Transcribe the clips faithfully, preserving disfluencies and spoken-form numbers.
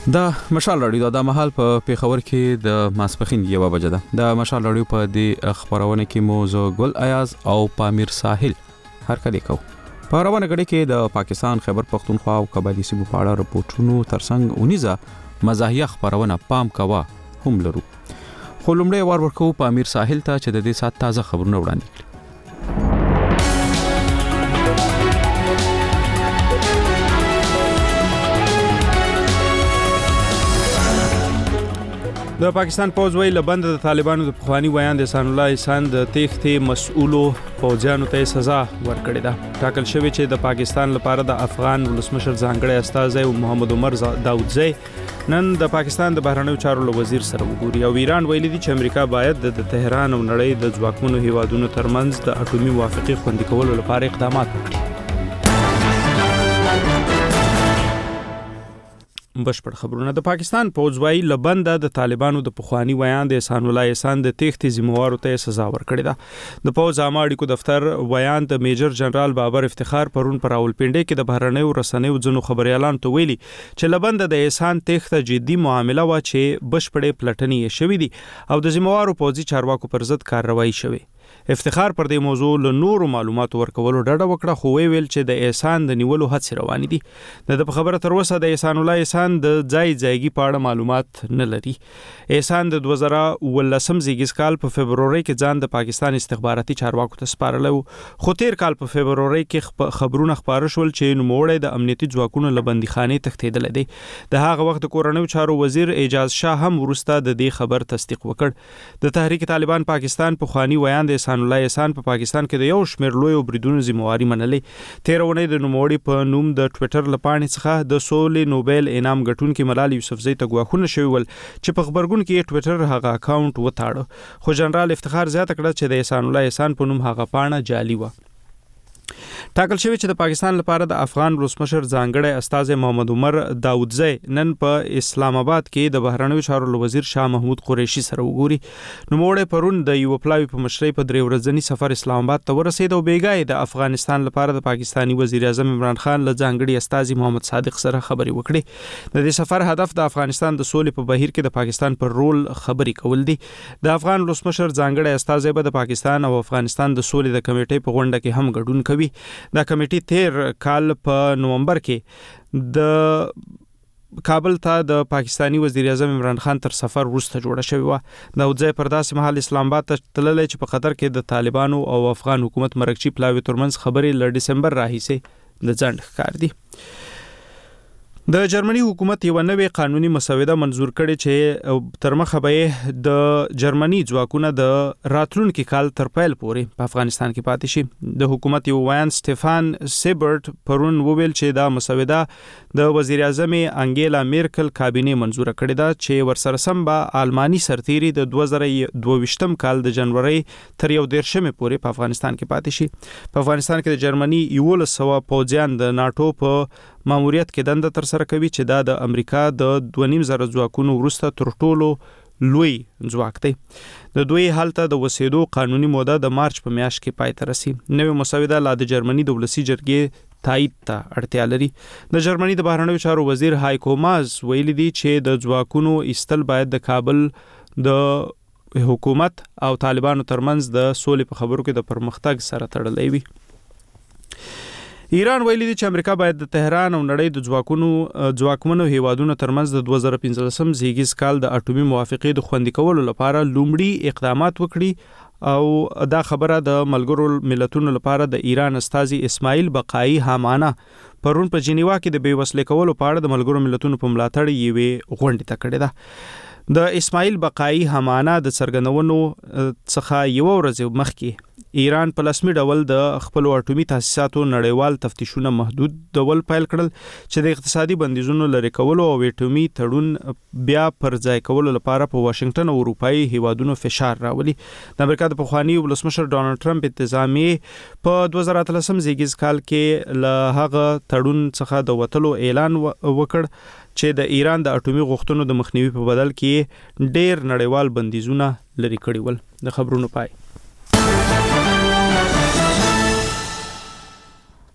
د مشال رادیو د مهال په پیښور کې د ماسپخین یو بجه ده. د مشال رادیو په دې خبرونه کې مو زه ګل ایاز او پامیر ساحل هر کله کو په روانه غړي کې د پاکستان خیبر پختونخوا او قبایلی صوبو په اړه رپورټونو ترڅنګ اونیزه مزاحیه خبرونه پام کوا هم لرو. خو لومړی وار ورکو پامیر ساحل ته چې د دې سات تازه خبرونه وړاندې کړي. د پاکستان پوز وی لبند د طالبانو د پخوانی ویان د احسان الله احسان د تېښتې مسؤلو پوځیانو ته سزا ورکړې ده. ټاکل شوی چې د پاکستان لپاره د افغان ولسمشر ځانګړی استازی محمد عمر داودزی نن د پاکستان د بهرنیو چارو وزیر سره وګوري. او ایران ویلي دي چې امریکا باید د تهران او نړۍ د ځواکمنو هیوادونو ترمنځ د اټومي موافقې خوندي کولو لپاره اقدامات وکړي. بشپړ خبرونه. د پاکستان پوز وی لبند د طالبانو د پخوانی ویان د احسان الله احسان د تېښتې ذمہوارو ته سزا ورکړې ده. د پوز عامه اړیکو دفتر ویان د میجر جنرال بابر افتخار پرون پر راولپنډي کې د بهرنیو رسنیو ځنو خبريالان ته ویلي چې لبند د احسان تېښته جدي معامله و چې بشپړې پلټنې شوې دي او د ذمہوارو پوزي چارواکو پر ضد کارروایي شوې. افتخار پر دې موضوع له نورو معلوماتو ورکولو ډډه وکړه خو وی ویل چې د احسان د نیولو هڅې روانې دي. د خبره تر اوسه د احسان الله احسان د ځای ځایګي په اړه معلومات نه لري. احسان د دوه زره ولسم زیږیز کال په فبروري کې ځان د پاکستان استخباراتي چارواکو ته سپارلی خو تیر کال په فبروري کې خبرونه خبره شول چې نوموړی د امنیتي ځواکونو له بندیخانې تښتېدلی دی. د هغه وخت د کورنیو چارو وزیر اعجاز شاه هم وروسته د دې خبر تصدیق وکړ. د تحریک طالبان پاکستان پخوانی ویان د احسان الله احسان په پاکستان کې د یو شمېر لوی بریدونو ذمہواري منلې. تیرونه د نوموړي په نوم د ټوئیټر لپاره څخه د سولې نوبل انعام ګټونکي ملال یوسفزۍ ته غواخونه شوی ول چې په خبرګون کې ټوئیټر هغه اکاونټ وتاړه. خو جنرال افتخار زیاته کړه چې د احسان الله احسان په نوم هغه پاڼه جعلي و. ټاکل شوی چې د پاکستان لپاره د افغان ولسمشر ځانګړی استازی محمد عمر داودزی نن په اسلام آباد کې د بهرنیو چارو وزیر شاه محمود قریشي سره وګوري. نوموړی پرون د یو پلاوی په مشرۍ په درې ورځنی سفر اسلام آباد ته ورسید او بیګای د افغانستان لپاره د پاکستانی وزیر اعظم عمران خان له ځانګړي استازی محمد صادق سره خبرې وکړي. د دې سفر هدف د افغانستان د سولې په بهیر کې د پاکستان پر رول خبرې کول دي. د افغان ولسمشر ځانګړي استازی به د پاکستان او افغانستان د سولې د کمیټې په غونډه کې هم ګډون کوي. دا کمیټه تیر کال په نومبر کې د کابل ته د پاکستانی وزیر اعظم عمران خان تر سفر وروسته جوړه شوې و. داودزی پر داسې مهال اسلام آباد ته تللی چې په قطر کې د طالبانو او افغان حکومت مرکچی پلاوی ترمنځ خبرې ل ډسمبر راهیسې د ځنډ ښکار دي. د جرمني حکومت یو نوې قانوني مسوده منزور کړي چې تر مخه به د جرمني ځواکونه د راتلونکي کال تر پیل پورې په افغانستان کې پاتې شي. د حکومت یو ویان سټيفان سیبرت پرون وویل چې دا مسوده د وزیر اعظم انګیلا میرکل کابینه منزور کړي ده چې ورسره سم به آلماني سرتیري د دوه زره دوه ویشتم کال د جنوري تر یو دیرشمه پورې په افغانستان کې پاتې شي. په افغانستان کې د جرمني یولس سوه پوځیان د ناتو په ماموریت کې دنده تر سره کوي چې دا د امریکا د دوه نیم زره ځواکونو وروسته تر ټولو لوی ځواک دی. د دوی حالت د وسیدو قانوني موده د مارچ په میاشت کې پای ته رسي. نوې مسوده لا د جرمني د ولسی جرګې تایید ته اړتیا لري. د جرمني د بهرنیو چارو وزیر هایکو ماز ویلي دی چې د ځواکونو ایستل باید د کابل د حکومت او طالبانو ترمنځ د سولې په خبرو کې د پرمختګ سره تړلی وي. ایران ویلي دی چې امریکا باید د تهران او نړۍ د ځواکونو ځواکمنو هیوادونو ترمنځ د دوه زره پنځلسم زیږیز کال د اټومي موافقې د خوندي کولو لپاره لومړي اقدامات وکړي او دا خبره د ملګرو ملتونو لپاره د ایران استازي اسماعیل بقایي حمانه پرون په جنیوا کې د بیوسلې کولو په اړه د ملګرو ملتونو په ملاتړ یوې غونډې ته کړې ده. د اسماعیل بقایي حمانه د څرګندونو څخه یو ورځ مخکې ایران په رسمي ډول د خپل اټومي تاسیساتو نړیوال تفتیشونه محدود ډول پیل کړل چې د اقتصادي بندیزونو لرې کولو او اټومي تړون بیا پر ځای کولو لپاره په واشنگټن او اروپאי هیوادونو فشار راولي. د امریکا د پخوانی ولسمشر ډونالد ټرمپ انتظامیه په دوه زره اتلسم زیږیز کال کې له هغه تړون څخه د وټلو اعلان وکړ چې د ایران د اټومي غوښتنو د مخنیوي په بدل کې ډېر نړیوال بندیزونه لرې کړي ول. د خبرونو پای.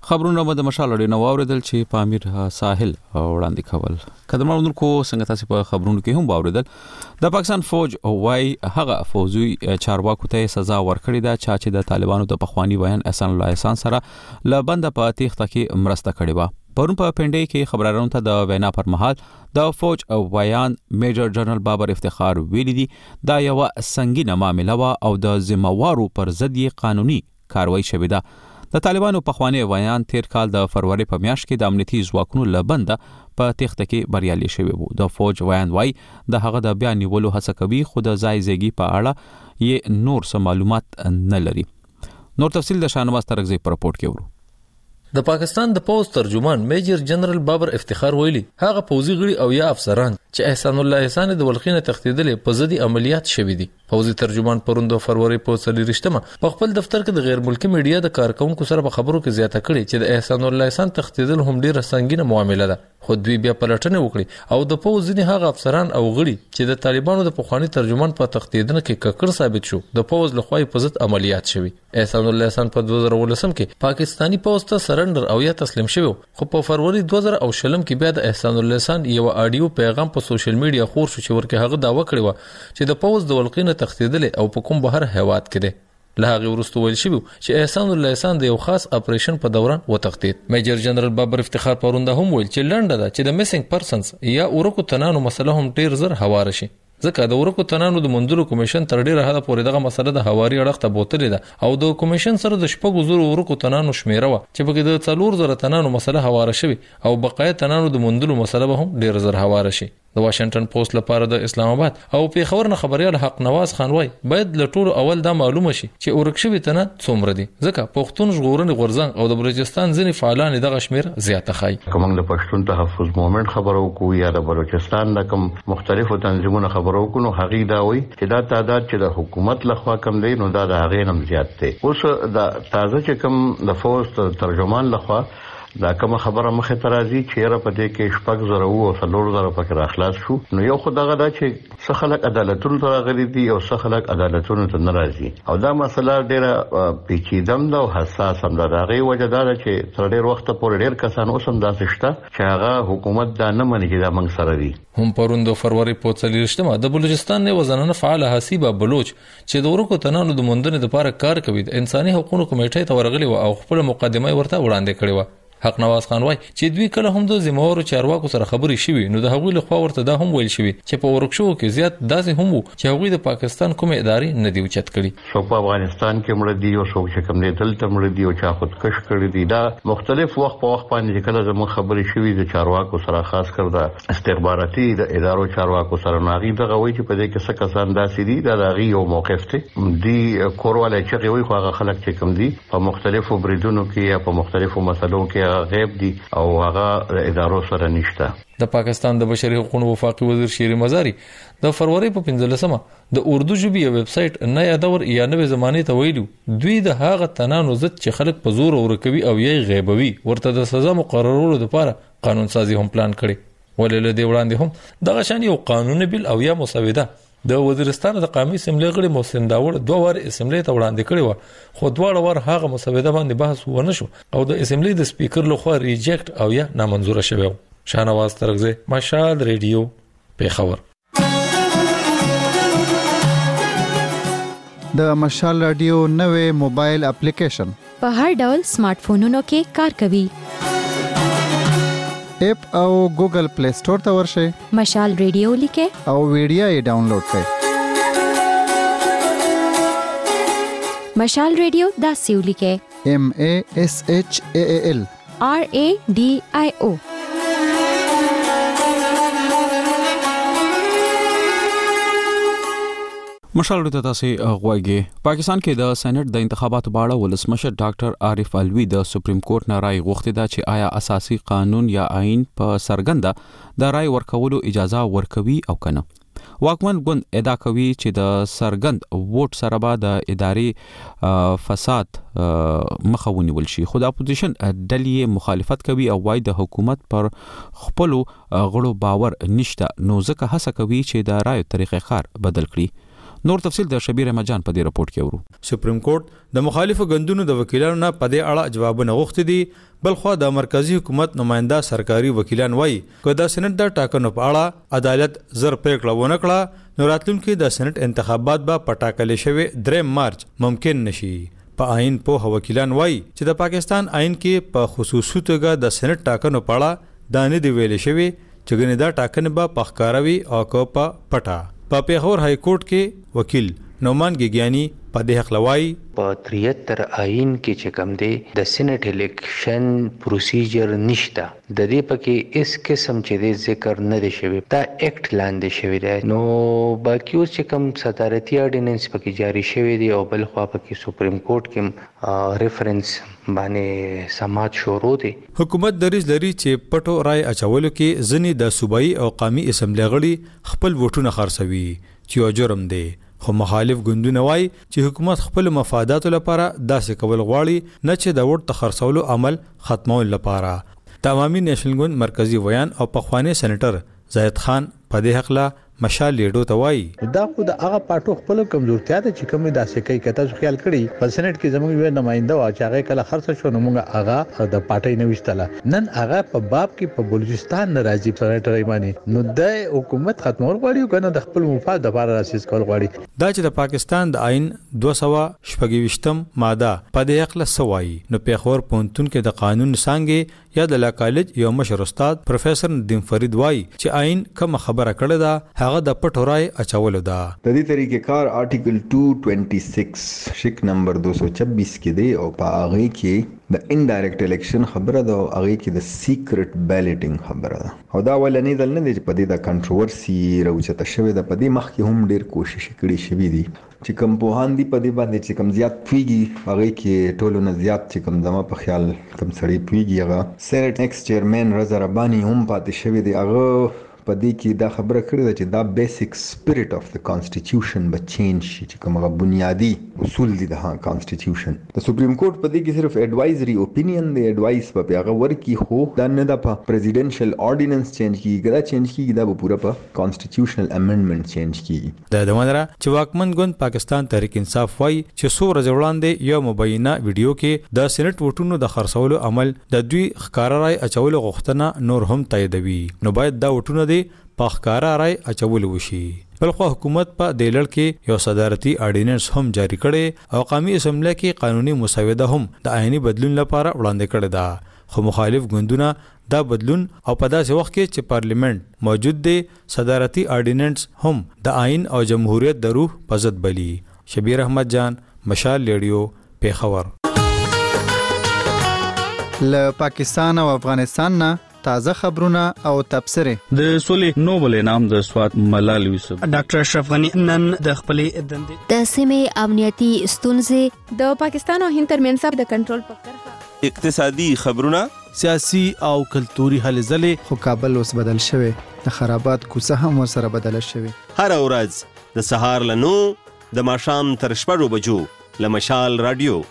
خبرونه مده مشال لري نو اوریدل چې په امیر ساحل وړاندې کول کډمرونو کو څنګه تاسو په خبرونو کې هم اوریدل د پاکستان فوج وای هغه فوجي چارواکو ته سزا ورکړې ده چې د طالبانو د پخوانی ویان احسان الله احسان سره لبند په تیښته کې مرسته کړې و پرون په پنډي کې خبرارونو ته د وینا پر مهال د فوج ویان میجر جنرال بابر افتخار ویلي دي دا یو سنگینه معاملې و او د ذمہوارو پر ضد قانوني کاروایی شوې ده د طالبانو پخوانی ویان تیر کال د فروری په میاشت کې د امنیتي ځواکونو لبند په تخته کې بریالي شوی وو د فوج ویان وای د هغه د بیان نیولو هڅه کوي خو د ځای ځایګي په اړه یې نور څه معلومات نه لري نور تفصیل د شاهنواز ترغزي په رپورت کې ورو د پاکستان د پوز ترجمان میجر جنرال بابر افتخار ویلي هغه پوزي غړي او یا افسران چې احسان الله احسان د ولخینه تختیدل په ضد عملیات شوې دي پوزي ترجمان پروند فروری په څلورشتمه په خپل دفتر کې د غیر ملکی میډیا د کارکونکو سره په خبرو کې زیاته کړي چې د احسان الله احسان تختیدل هم ډیره سنگینه معامله ده خو دوی بیا پلټنه وکړي او د پوز ځینې هغه افسران او غړي چې د طالبانو د پخوانی ترجمان په تختیدنه کې ککړ ثابت شو د پوز لخوا په ضد عملیات شوې احسان الله احسان په دوه زره ولسم کې پاکستانی پوز ته سرندر او یا تسلیم شوی خو په فروری دوه زره او شلم کې بیا د احسان الله احسان یو اډیو پیغام په سوشل میډیا خور شو چې ورکه هغه داوا کړی و چې د پوز د ولقینه تختیدل او په کوم بهر هواد کې ده له هغه ورستو ویل شوی چې احسان الله احسان د یو خاص اپریشن په دوران وتختید میجر جنرال بابر افتخار پرونده هم ویل چې لنډه ده چې د میسنګ پرسنز یا اورکو تنانو مسله هم ډیر زر هوار شي ځکه د ورکو تنانو د مندلو کمیشن تر ډیره حد پورې دغه مسله د حواري اړخ ته بوتلې ده او د کمیشن سره د شپږو زرو ورکو تنانو شمیره و چې په د څلور زره تنانو مسله حواره شوی او بقایه تنانو د مندلو مسله به هم ډیر زر حواره شي د واشنگټن پوسټ لپاره د اسلام آباد او په خبرنه خبريال حق نواز خان وای باید له ټولو اول دا معلومه شي چې اورکشوي تنه څومره دي ځکه پښتون ژغورنې غورځنګ او د بلوچستان ځینې فعالان دغه شمیر زیاته خای کوم د پښتون تحفظ موومېنټ خبرو کو یا د بلوچستان د کوم مختلفو تنظیمونو خبرو کو نو هغه دا وای چې دا تعداد چې د حکومت لخوا کم دی نو دا د هغه نم زیات دی اوس د تازه چې کوم د فوز ترجمان لخوا دا کوم خبره مخه ترازی چې را پدې کې شپږ زره او څلور زره پکې راخلاص شو نو یو خدغه دا چې څه خلک عدالتونو ته راغلي دي او څه خلک عدالتونو ته ناراضي او دا مسله ډیره پیچیده ده او حساس هم ده دا غي وجدار چې تر ډیر وخت پورې ډیر کسان اوسم داسې شته چې هغه حکومت دا نه مني چې دا موږ سره دي هم پروند فروری په څلورشتمه د بلوچستان نه وزنانه فعال حسیبه بلوچ چې د ورکو تنانو د مندنې لپاره کار کوي د انساني حقوقو کمیټې ته ورغلي او خپل مقدمه ورته وړاندې کړې و حق نواز خان وای چې دوی کله هم د زموږ چارواکو سره خبرې شوي نو د هغوی له خوا ورته دا هم ویل شوی چې په ورکشو کې زیات داسې هم وو چې هغوی د پاکستان کومه ادارې نه دی اوچت کړي څو په افغانستان کې مړ دي او څو چې کوم دی دلته مړ دي او چا خودکش کړي دي دا مختلف وخت په وخت باندې کله زموږ خبرې شوي د چارواکو سره خاص کر د استخباراتي د ادارو چارواکو سره ناغي دغه وای چې په دې کې څه کسان داسې دي دا دغه یو موقف دی دی کورواله چې وي خو هغه خلک چې کوم دي په مختلفو بریدونو کې یا په مختلفو مسلو کې غیب دي او هغه ادارو سره نشته د پاکستان د بشري حقوقو وفاقي وزیر شیری مزاری د فروری په پنځلسمه د اردو ژبې ویب سټ نه یادور یا نوې زمانه ته ویلو دوی د هغه تنانو ضد چې خلک په زور ورکوي او یې غیبوي ورته د سزا مقررولو لپاره قانون سازي هم پلان کړي ولله دی وړاندې هم دغه شان یو قانوني بل او یا مسوده د وزیرستان د قومي اسمبلی غړي محسن داوود دوه ور اسمبلی ته وړاندې کړي و خو دواړه ور هغه مسوده باندې بحث ونه شو او د اسمبلی د سپیکر لخوا ریجیکټ او یا نامنظور شوی شاهنواز ترغزي مشال ریډیو پیښور د مشال رادیو نوې موبایل اپلیکیشن په هر ډول سمارټ فونونو کې کار کوي اپ او ګوګل پلی سٹور ته ورشئ مشال ریډیو لیکه او ویډیو یې ډاونلوډ کړئ مشال ریډیو دا سیو لیکه M A S H A A L R A D I O مشال ته تاسو غواړئ پاکستان کې د سېنات د انتخاباتو په اړه ولسمشر ډاکټر عارف علوی د سپریم کورټ نه رائے غوښتي دا چې آیا اساسي قانون یا آئین په سرګنده د رائے ورکولو اجازه ورکوي او کنه واکمن ګوند ادعا کوي چې د سرګند ووټ سره به د اداري فساد مخاوني ولشي خو د اپوزیشن ډلې مخالفت کوي او وايي د حکومت پر خپل غړو باور نشته نو ځکه هڅه کوي چې د رائے طریقې کار بدل کړي نور تفصیل د شبیر احمد جان په دې رپورت کې ورو. سپریم کورټ د مخالفو ګوندونو د وکیلانو نه په دې اړه جوابونه غوښتي دي. بلخو د مرکزی حکومت نماینده سرکاري وکیلان وایي که د سېنات د ټاکنو په اړه عدالت زر پریکړه ونه کړه نو راتلونکي د سېنات انتخابات به په ټاکلې شوی دریم مارچ ممکن نشي. په آئین په وکیلان وایي چې د پاکستان آئین کې په خصوصي توګه د سېنات ټاکنو په اړه دا نه دی ویل شوی چې ګنې دا ټاکنې به په ښکاره وي او که په پټه. په پیښور های کورټ کې وکیل نومان ګیګیانی په دې حق لوي په تریهتر آئین کې چې کوم دی د سېنات الیکشن پروسیجر نشته د دې پکې اس قسم چې د ذکر نه دی شوی دا اکټ لاندې شوی دی نو باقي اوس چې کوم صدارتي اورډیننس پکې جاری شوی دی او بل خوا پکې سپریم کورټ کې ریفرنس باندې سماعت شروع دی. حکومت دریځ لري چې پټو رای اچولو کې ځنې د صوبایي او قومي اسمبلی غړي خپل ووټونه خرڅوي چې یو جرم دی. خو مخالف ګوندونه وایي چې حکومت خپل مفاداتو لپاره داسې کول غواړي نه چې د ووټ خرڅولو عمل ختمول لپاره. د عوامي نیشنل ګوند مرکزی ویان او پخوانی سېنیټر زاهد خان په دې حق لا مشال لیډو ته وایي دا خو د هغه پټو خپل کمزورتیا ده چې کومه داسې کوي کته ځو خیال کړي په سېنات کې زموږ یو نماینده وا چې هغه کله خرڅ شو نو موږ هغه د پټي نه وشتله نن هغه په باب کې په بلوچستان ناراضي سېنیټر ایمانی نو د حکومت ختمول غواړي کنه د خپل مفاد لپاره راسیس کول غواړي. دا چې د پاکستان د آئین دوه سوه شپږ ویشتم ماده په دې حق له سوایي نو پیښور پوهنتون کې د قانون څانګې یا د لا کالج یو مشر استاد پروفیسور ندیم فرید وایي چې آئین کوم خبره کړې ده هغه د پټو رای اچولو ده. د دې طریقې کار آرټیکل دو سو چھیاسی شک نمبر دو سو چھبیس کې دی او په هغه کې د انډایرکټ الیکشن خبره ده او هغه کې د سیکرټ بیلټینګ خبره ده او دا ولنې دل نه دی چې په دې د کنټروورسي راوچته شوی ده. په دې مخ کې هم ډیر کوشش کړي شوی دی چې کوم پوهان دي په دې باندې چې کوم زیات پیږي هغه کې ټولو نه زیات چې کوم زما په خیال کوم سړی پیږي هغه سېنات ایکس چیرمن رضا ربانی هم پاتې شوی دی. هغه په دې کې دا خبره کړې ده چې دا بیسیک سپیرټ اف د کانسټیټیوشن به چینج شي چې کومه بنیادی اصول دي د کانسټیټیوشن. د سپریم کورټ په دې کې صرف ایڈوایزري اوپینین دی ایڈوایس په هغه ورکی خو دا نه د پریزیډنشل اورډیننس چینج کیږي دا چینج کیږي دا به پوره په کانسټیټیوشنل امندمنت چینج کیږي. د دمنره چې واکمن ګوند پاکستان تحریک انصاف وایي چې څو ورځې وړاندې یو مبینه ویډیو کې د سېنات ووټونو د خرڅولو عمل د دوی ښکارا رای اچولو غوښتنه نور هم تاییدوي نو باید دا ووټونه دی په ښکارا رای اچول وشي. بلخو حکومت په دې لړ کې یو صدارتي اورډیننس هم جاری کړي او قومي اسمبلی کې قانوني مسوده هم د آئینی بدلون لپاره وړاندې کړي ده. خو مخالف ګوندونه دا بدلون او په داسې وخت کې چې پارلیمنت موجود دی صدارتي اورډیننس هم د آئین او جمهوریت د روح په ضد بلی. شبیر احمد جان مشال ریډیو پیښور. له پاکستان او افغانستان نه تازه خبرونه او تبصره. د سولې نوبل انعام د سوات ملال یوسف ډاکټر اشرف غنی نن د خپلې دندې د سیمې امنیتي ستونزې د پاکستان او هند ترمنځ د کنټرول په کرښه اقتصادي خبرونه سیاسي او کلتوري هلې ځلې خو کابل اوس بدل شوی د خرابات کوڅه هم ورسره بدل شوی. هر ورځ د سهار له نو د ماښام تر شپږو بجو له مشال رادیو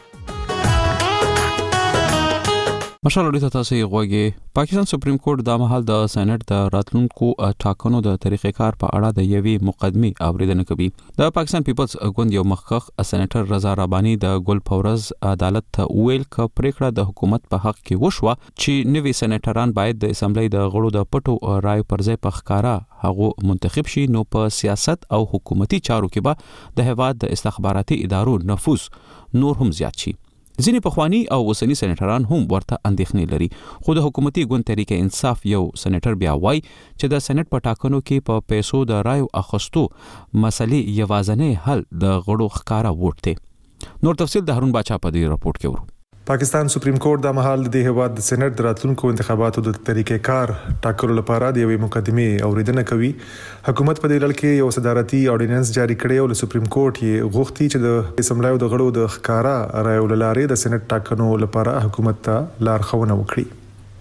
مشال اړیته تاسو یې غوږی. پاکستان سپریم کورټ د مهال د سېنات د راتلونکو ټاکنو د طریقې کار په اړه د یوې مقدمې اوریدنه کوي. د پاکستان پیپلز ګوند یو مخکخ سېنیټر رضا ربانی د ګل پورز عدالت ته ویل ک پریکړه د حکومت په حق کې وشوه چې نوي سېنیټران باید د اسمبلی د غړو د پټو رای پر ځای په ښکارا هغه منتخب شي نو په سیاست او حکومتي چارو کې به د هیواد د استخباراتي ادارو نفوذ نور هم زیات شي. ځینې پخوانی او اوسنی سېنیټران هم ورته اندېښنې لري خو د حکومتي ګوند تحریک انصاف یو سېنیټر بیا وایي چې د سېنات په ټاکنو کې په پیسو د رایو اخیستو مسلې یوازینی حل د غړو ښکارا ووټ دی. نور تفصیل د هارون باچا په دې رپورت کې ورو. پاکستان سپریم کورټ د مهال د هیواد د سېنات د راتلونکو انتخاباتو د طریقې کار ټاکلو لپاره د یوې مقدمې اوریدنه کوي. حکومت په دې لړ کې یو صدارتي اورډیننس جاری کړی او سپریم کورټ یې غوښتي چې د اسمبلی د غړو د ښکارا رایو لارې د سېنات ټاکنو لپاره حکومت ته لارښوونه وکړي.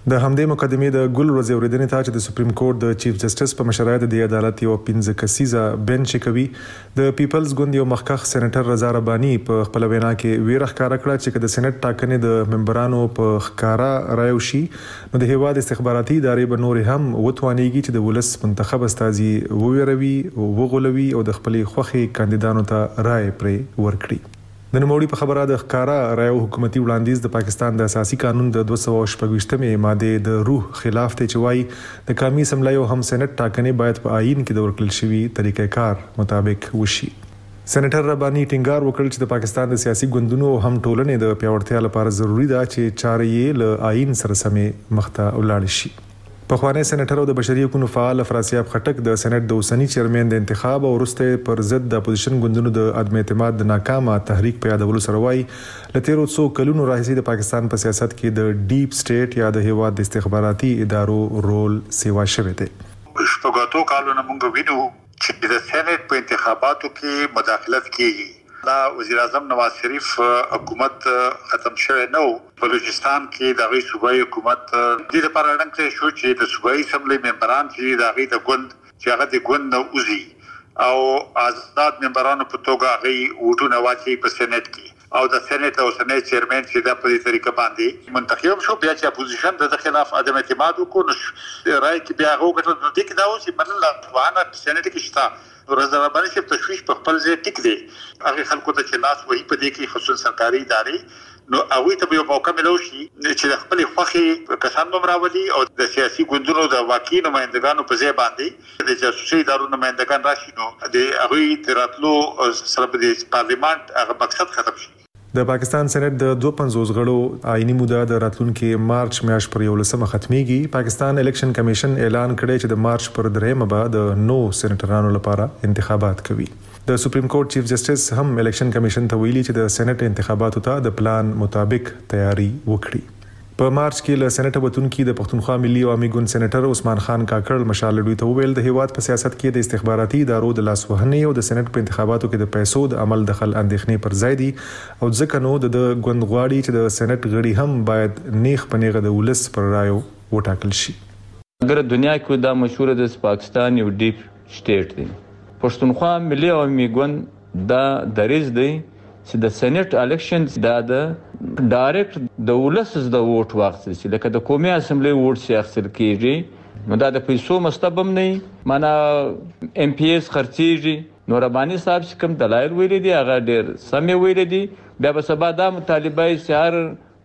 د همدې مقدمې د ګل ورځې اورېدنې ته چې د سپریم کورټ د چیف جسټس په مشرۍ د عدالت یو پنځه کسیزه بنچ کوي د پیپلز ګوند یو مخکښ سېنیټر رضا رباني په خپل وینا کې ویره ښکاره کړه چې د سېنات ټاکنې د ممبرانو په ښکارا رایو شي نو د هیواد استخباراتي ادارې به نور هم وتوانېږي چې د ولس منتخب استازي وویروي وغولوي او د خپل خوخي کاندیدانو ته رائے پرې ورکړي. د نوموړي په خبره د ښکارا رایو حکومتي وړاندیز د پاکستان د اساسي قانون د دوه سوه شپږویشتمې ماده د روح خلاف دی چې وايي د قومي اسمبلی او هم سېنات ټاکنې باید په آئین کې د ورکړل شوي طریقې کار مطابق وشي. سېنیټر رباني ټینګار وکړ چې د پاکستان د سیاسي ګوندونو او هم ټولنې د پیاوړتیا لپاره ضروری ده چې چارې یې له آئین سره سمې مخته ولاړ شي. پخوانی سېنیټر او د بشري حقوقو فعال افراسیاب خټک د سېنات د اوسنی چیرمن د انتخاب او وروسته پر ضد د اپوزیشن ګوندونو د عدم اعتماد د ناکامه تحریک په یادولو سره وایي لته څو کلونو راځي د پاکستان په سیاست کې د ډیپ سټیټ یا د هیواد د استخباراتي ادارو رول سیوا شوی دی. شپږاتو کالونو موږ وینو چې د سېنات په انتخاباتو کې مداخلت کیږي. دا وزیر اعظم نواز شریف حکومت ختم شوه نو بلوچستان کې د غي صوبایي حکومت د لپاره رنګ شو چې د صوبایي اسمبلی ممبران چې د غي د ګوند چې هغه د ګوند نو اوزي او آزاد ممبرانو په توګه غي وټونه واچي په سېنات کې او د سېنات او سېنات چیرمن چې د په دې طریقه باندې منتخب شو بیا چې اپوزیشن د خلاف عدم اعتماد وکړ نو راي کې بیا وګټل د دې کې دا و چې بدل افغان سېنات کې شته رضا رباني چې تشويش په خپل ځای ټیک دی هغه خلکو ته چې لاس وهي په دې کې خصوصا سرکاري ادارې نو هغه ته یو موقع ملو شي چې د خپل خوخي کسان مراولي او د سیاسي ګوندونو د واکي نمائندګانو په ځای باندې د جاسوسي ادارو نمائندګان راشي نو د هغه تراتلو سره د پارلیمان هغه مقصد ختم شي. د پاکستان سېنات د دوه پنځوس غړو آئینی موده د راتلونکي مارچ میاشت پر یولسمه ختميږي. پاکستان الیکشن کمیشن اعلان کړی چې د مارچ پر درېمه به د نو سېنیټرانو لپاره انتخابات کوي. د سپریم کورټ چیف جسټس هم الیکشن کمیشن ته ویلي چې د سېنات انتخاباتو ته د پلان مطابق تیاری وکړي. په مارچ کې له سېنات وتونکو د پښتونخوا ملي عوامي ګوند سېنیټر عثمان خان کاکړ مشال دوی ته ویل د هیواد په سیاست کې د استخباراتي ادارو د لاسوهنې او د سېنات په انتخاباتو کې د پیسو د عمل دخل اندېښنې پر ځای دي او ځکه نو د ګوند غواړي چې د سېنات غړي هم باید نیغ پنیغه د ولس پر رایو وټاکل شي. اگر دنیا کې دا مشهور د پاکستان یو ډیپ سټیټ دی پښتونخوا ملي عوامي ګوند دا دریز دی چې د سېنات الیکشن دا د ډایرکټ د ولس د ووټ واخیستل شي لکه د قومي اسمبلی ووټ سي اخیستل کیږي نو دا د پیسو مستبم نه معنا ام پی ایس خرڅيږي نو رباني صاحب چې کوم دلایل ویل دي هغه ډېر سمې ویل دي بیا به سبا دا مطالبه سهار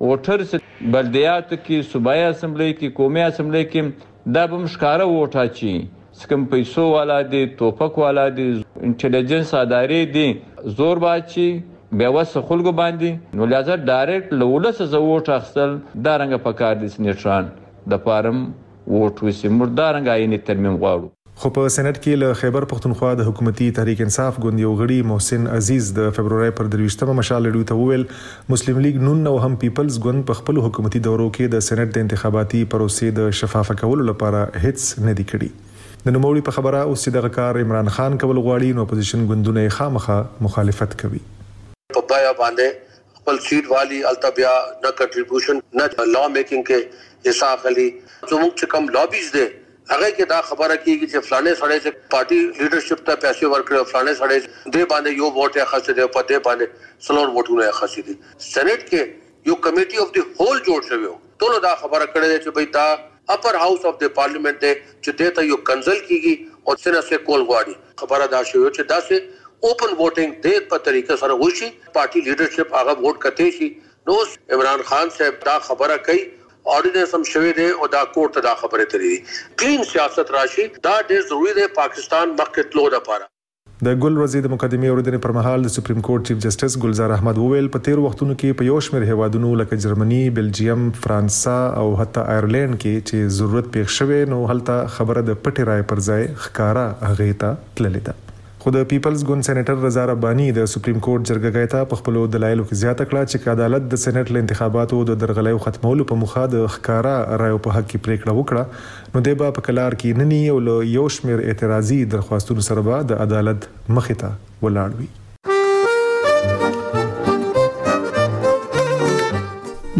ووټر بلدیاتو کې صوبایي اسمبلی کې قومي اسمبلی کې دا به مشکاره ووټ اچي سکم پیسو والا دي توپک والا دي انټيليجنس ادارې دي زور باچی بیا وسه خلکو باندې نو لازم ډایرکټ لولس ز ووټ اخستل دا رنګ پکار دي سېنیټران د پارم ووټ وسی مردارنګ عیني ترمیم غواړو. خو په سېنات کې له خیبر پښتونخوا د حکومتي تحریک انصاف ګوند یو غړي محسن عزیز د فبرवरी پر درويشتمه مشال لري ته ویل مسلم لیگ نون او هم پیپلز ګوند په خپل حکومتي دورو کې د سېنات د انتخاباتي پروسې د شفاف کولو لپاره هیڅ نه دی کړی. د نوموړي په خبره اوس چې د کار عمران خان کول غواړي نو اپوزیشن ګوندونه خامخا مخالفت کوي. په بیا باندې خپل سیټ والی التبیا نه کنټریبیوشن نه لا میکینګ کې حصہ اخلي زموږ چې کوم لابیز دي هغه کې دا خبره کیږي چې فلانه سړی چې پارټي لیډرشپ ته پیسې ورکړي فلانه سړی دې باندې یو ووټ یې خاصه دی په دې باندې سلور ووټونه یې خاصه دي. سېنات کې یو کمیټي اف دی هول جوړ شوی ټول دا خبره کړې چې بھئی دا اپر هاوس اف د پارلیمنت چې دې ته یو کنسل کیږي او څنګه سه کول غواړي خبره دا شوی چې دا سه اوپن ووټینګ د په طریقې سره وشي پارټي لیډرشپ هغه ووټ کوي شي نو عمران خان صاحب دا خبره کوي اورډیننس هم شوی دی او دا کوټ ته دا خبره ترې دي کلین سیاست راشي دا ډېر ضروری دی پاکستان مخکې تلو لپاره. د ګل ورځې د مقدمې اورېدنې پر مهال د سپریم کورټ چیف جسټس ګلزار احمد وویل په تیر وختونو کې په یو شمېر هیوادونو لکه جرمني، بلجیم، فرانسا او حتی آیرلند کې چې ضرورت پېښ شوی نو هلته خبره د پټې رای پر ځای ښکارا هغې ته تللې ده. خو د پیپلز ګوند سېنیټر رضا رباني د سپریم کورټ جرګه ته په خپل دلایلو کې زیاته کړه چې عدالت د سېنات له انتخاباتو د درغلیو ختمولو په مخه د ښکارا رایو په حق کې پریکړه وکړه نو د با په کلار کې نني او له یو شمېر اعتراضي درخواستونو سره به د عدالت مخې ته ولاړ وي.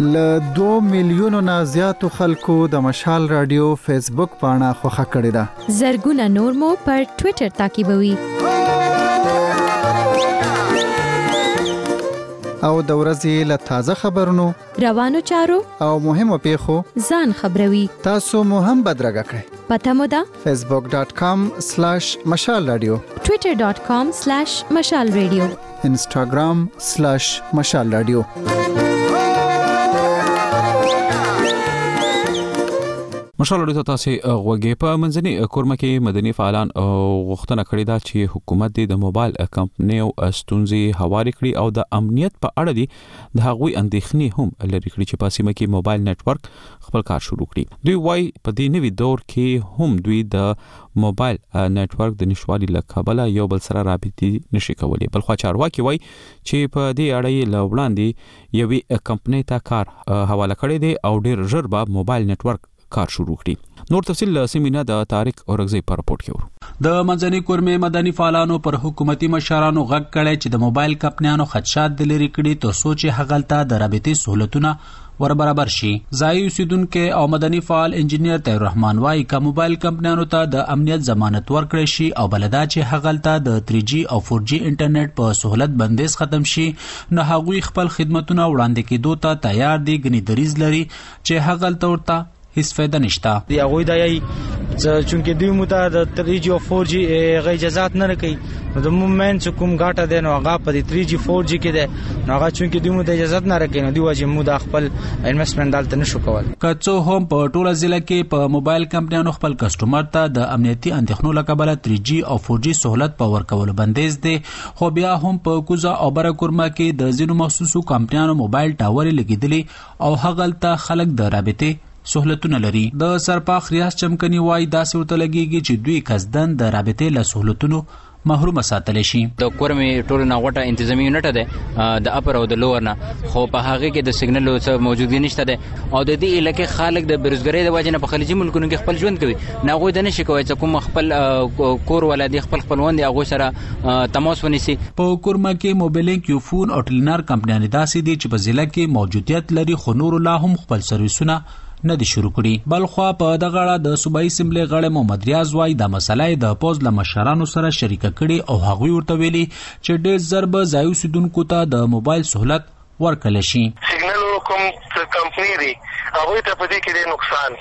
ل دوه میلیونو نه زیاتو خلکو د مشال رادیو فیسبوک پاڼه خوښه کړې ده. زرګونه نور مو پر ټوئیټر تعقیبوي. او د ورځې له تازه خبرونو، روانو چارو او مهمو پیښو ځان خبروي. تاسو مو هم بدرګه کړئ. پته مو ده فیسبوک ډاٹ کام سلیش مشال رادیو، ټوئیټر ډاٹ کام سلیش مشال رادیو، انسټاګرام سلیش مشال رادیو. مشال رادیو ته تاسو غوږی په منځني کورمه کې مدني فعالان غوښتنه کړې ده چې حکومت د موبایل کمپنیو ستونزې هواري کړي او د امنیت په اړه دي د هغوی اندېښنې هم لري کړي چې په سیمه کې موبایل نتورک خپل کار شروع کړي. دوی وايي په دې نوي دور کې هم دوی د موبایل نتورک د نشوالي له کبله یو بل سره رابطې نشي کولی. بل خو چارواکي وايي چې په دې اړه له وړاندې یوې کمپنۍ ته کار حواله کړی دی او ډېر ژر به موبایل نتورک کار شروع کړي. نور تفصیل سیمینه د طارق اورغزی پر راپورټ کې ورو. د منځني کورمې مدني فعالانو پر حکومتي مشرانو غږ کړی چې د موبایل کمپنیانو خدشات د لري کړي تر څو چې هغلته د رابطې سہولتونه ور برابر شي. ځای اوسیدونکو او مدني فعال انجنیر طاهر رحمان وايي چې موبایل کمپنیانو ته د امنیت ضمانت ورکړي شي او بلدا چې هغلته د تھری جی او فور جی انټرنیټ په سہولت بندیز ختم شي نو هغوی خپل خدماتونه وړاندې کېدو ته تیار دي. غني دریز لري چې هغلته ورته هیڅ فایده نشته. دی هغه دایي چې دوی مو ته د تھری جی او فور جی غي اجازهات نه کوي. نو د مومنت کوم غاټه دی نو هغه په تھری جی فور جی کې دی نو هغه چې دوی مو ته اجازهات نه راکوي نو دوی واجب مو د خپل انویسټمنټ دالته نشو کول. کڅو هم په ټوله ضلع کې په موبایل کمپنیانو خپل کسٹمر ته د امنیتي اندېښنو لکه تھری جی او فور جی سہولت په ورکول بندیز دی. خو بیا هم په کوزا او برکورما کې د ځینو مخصوصو کمپنیانو موبایل ټاور لګیدلي او هغلته خلک د رابطې سہولتونه لري. د سرپاخ ریاض چمکني وای دا څورته لګيږي چې دوی قصدن د رابطې له سہولتونو محروم ساتل شي. د کورمې ټولو نه غټه انتظامی یونټ ده د اپر او د لوور نه خو په هغه کې د سیګنل څه موجودګي نشته ده او د دې علاقې خلک د بیروزګاری د وجې نه په خلیجي ملکونو کې خپل ژوند کوي. نه غوي د نشي کوي چې کوم خپل کور ولادي خپل خپلوان دي هغه سره تماس ونیسي. په کورما کې موبایلینګ یو فون او ټلینار کمپنیانې داسې دي چې په ضلع کې موجودیت لري خو نور لا هم خپل سرویسونه نه دي شروع کړي. بل خو په دغه اړه د صوبایي اسمبلی غړی محمد ریاض وايي د مسلې د پوز له مشرانو سره شریک کړي او هغوی ورته ویلي چې ډېر ضرب ځای اوسیدونکو ته د موبایل سہولت ورکړل شي. سیګنل کوم کمپنی دی هغه ته په دې کې د نقصان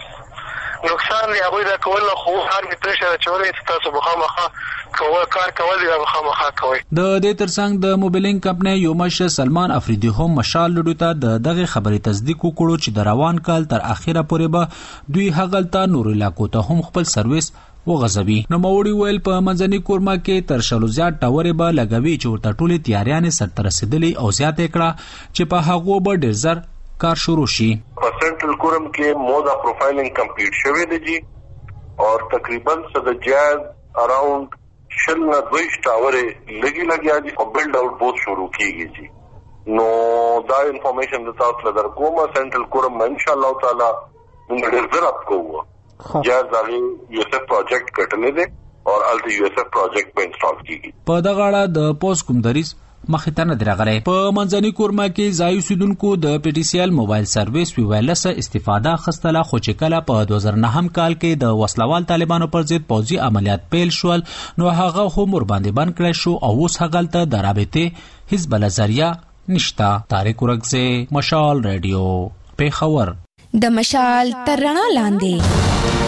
نقصان دی هغه دا کول خو هر می پرشر چورې تاسو بخامخه کوه کار کول دی بخامخه کوي. د دې ترڅنګ د موبایلینګ کمپنۍ یو مشر سلمان افریدي هم مشال لډو ته د دغه خبرې تصدیق وکړو چې د روان کال تر اخیره پورې به دوی هغلته نور علاقو ته هم خپل سرویس وغځوي. نو موري ویل په منځني کورما کې تر شلو زیات ټاورې به لګوي چې ورته ټولې تیاریانې سرته رسیدلې او زیات کړه چې په هغو به ډېر زر کار شروع شي. په سنټرل کورم کې مودا پروفایلینګ کمپلیټ شوی دی جی او تقریبا صد جاز اراوند شلنا دویش ټاورې لګي لګیا دي او بلډ اوټ بوت شروع کیږي جی. نو دا انفارمیشن د تاسو لپاره کومه سنټرل کورم ان شاء الله تعالی موږ ډېر زر اپ کوو. جاز هغه یو څه پروجیکټ کټلې دي او الټي یو څه پروجیکټ په انسټال کیږي. په دغه اړه د پوس کوم دریس مخې ته نه درغلي. په منځني کورما کې ځای اوسیدونکو د پی ټي سی ایل موبایل سرویس وی وایرلس استفاده خستله خو چې کله په دوه زره نهم کال کې د وسلوال طالبانو پر ضد پوځي عملیات پیل شول نو هغه هم ور باندې بند کړی شو او اوس هغلته د رابطې حزب الازریه نشتا. طارق اورغزی مشال رادیو پیښور. د مشال ترڼا لاندې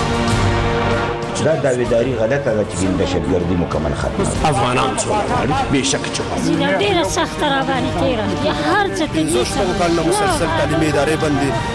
دا داویداری غلطه ده چې د دهشتګردي مکمل ختمه افغانان څو بهشکه چې زینه ډیره سخت را باندې تیره یا هر څه کې څه کله مسلسل تعلیمي ادارې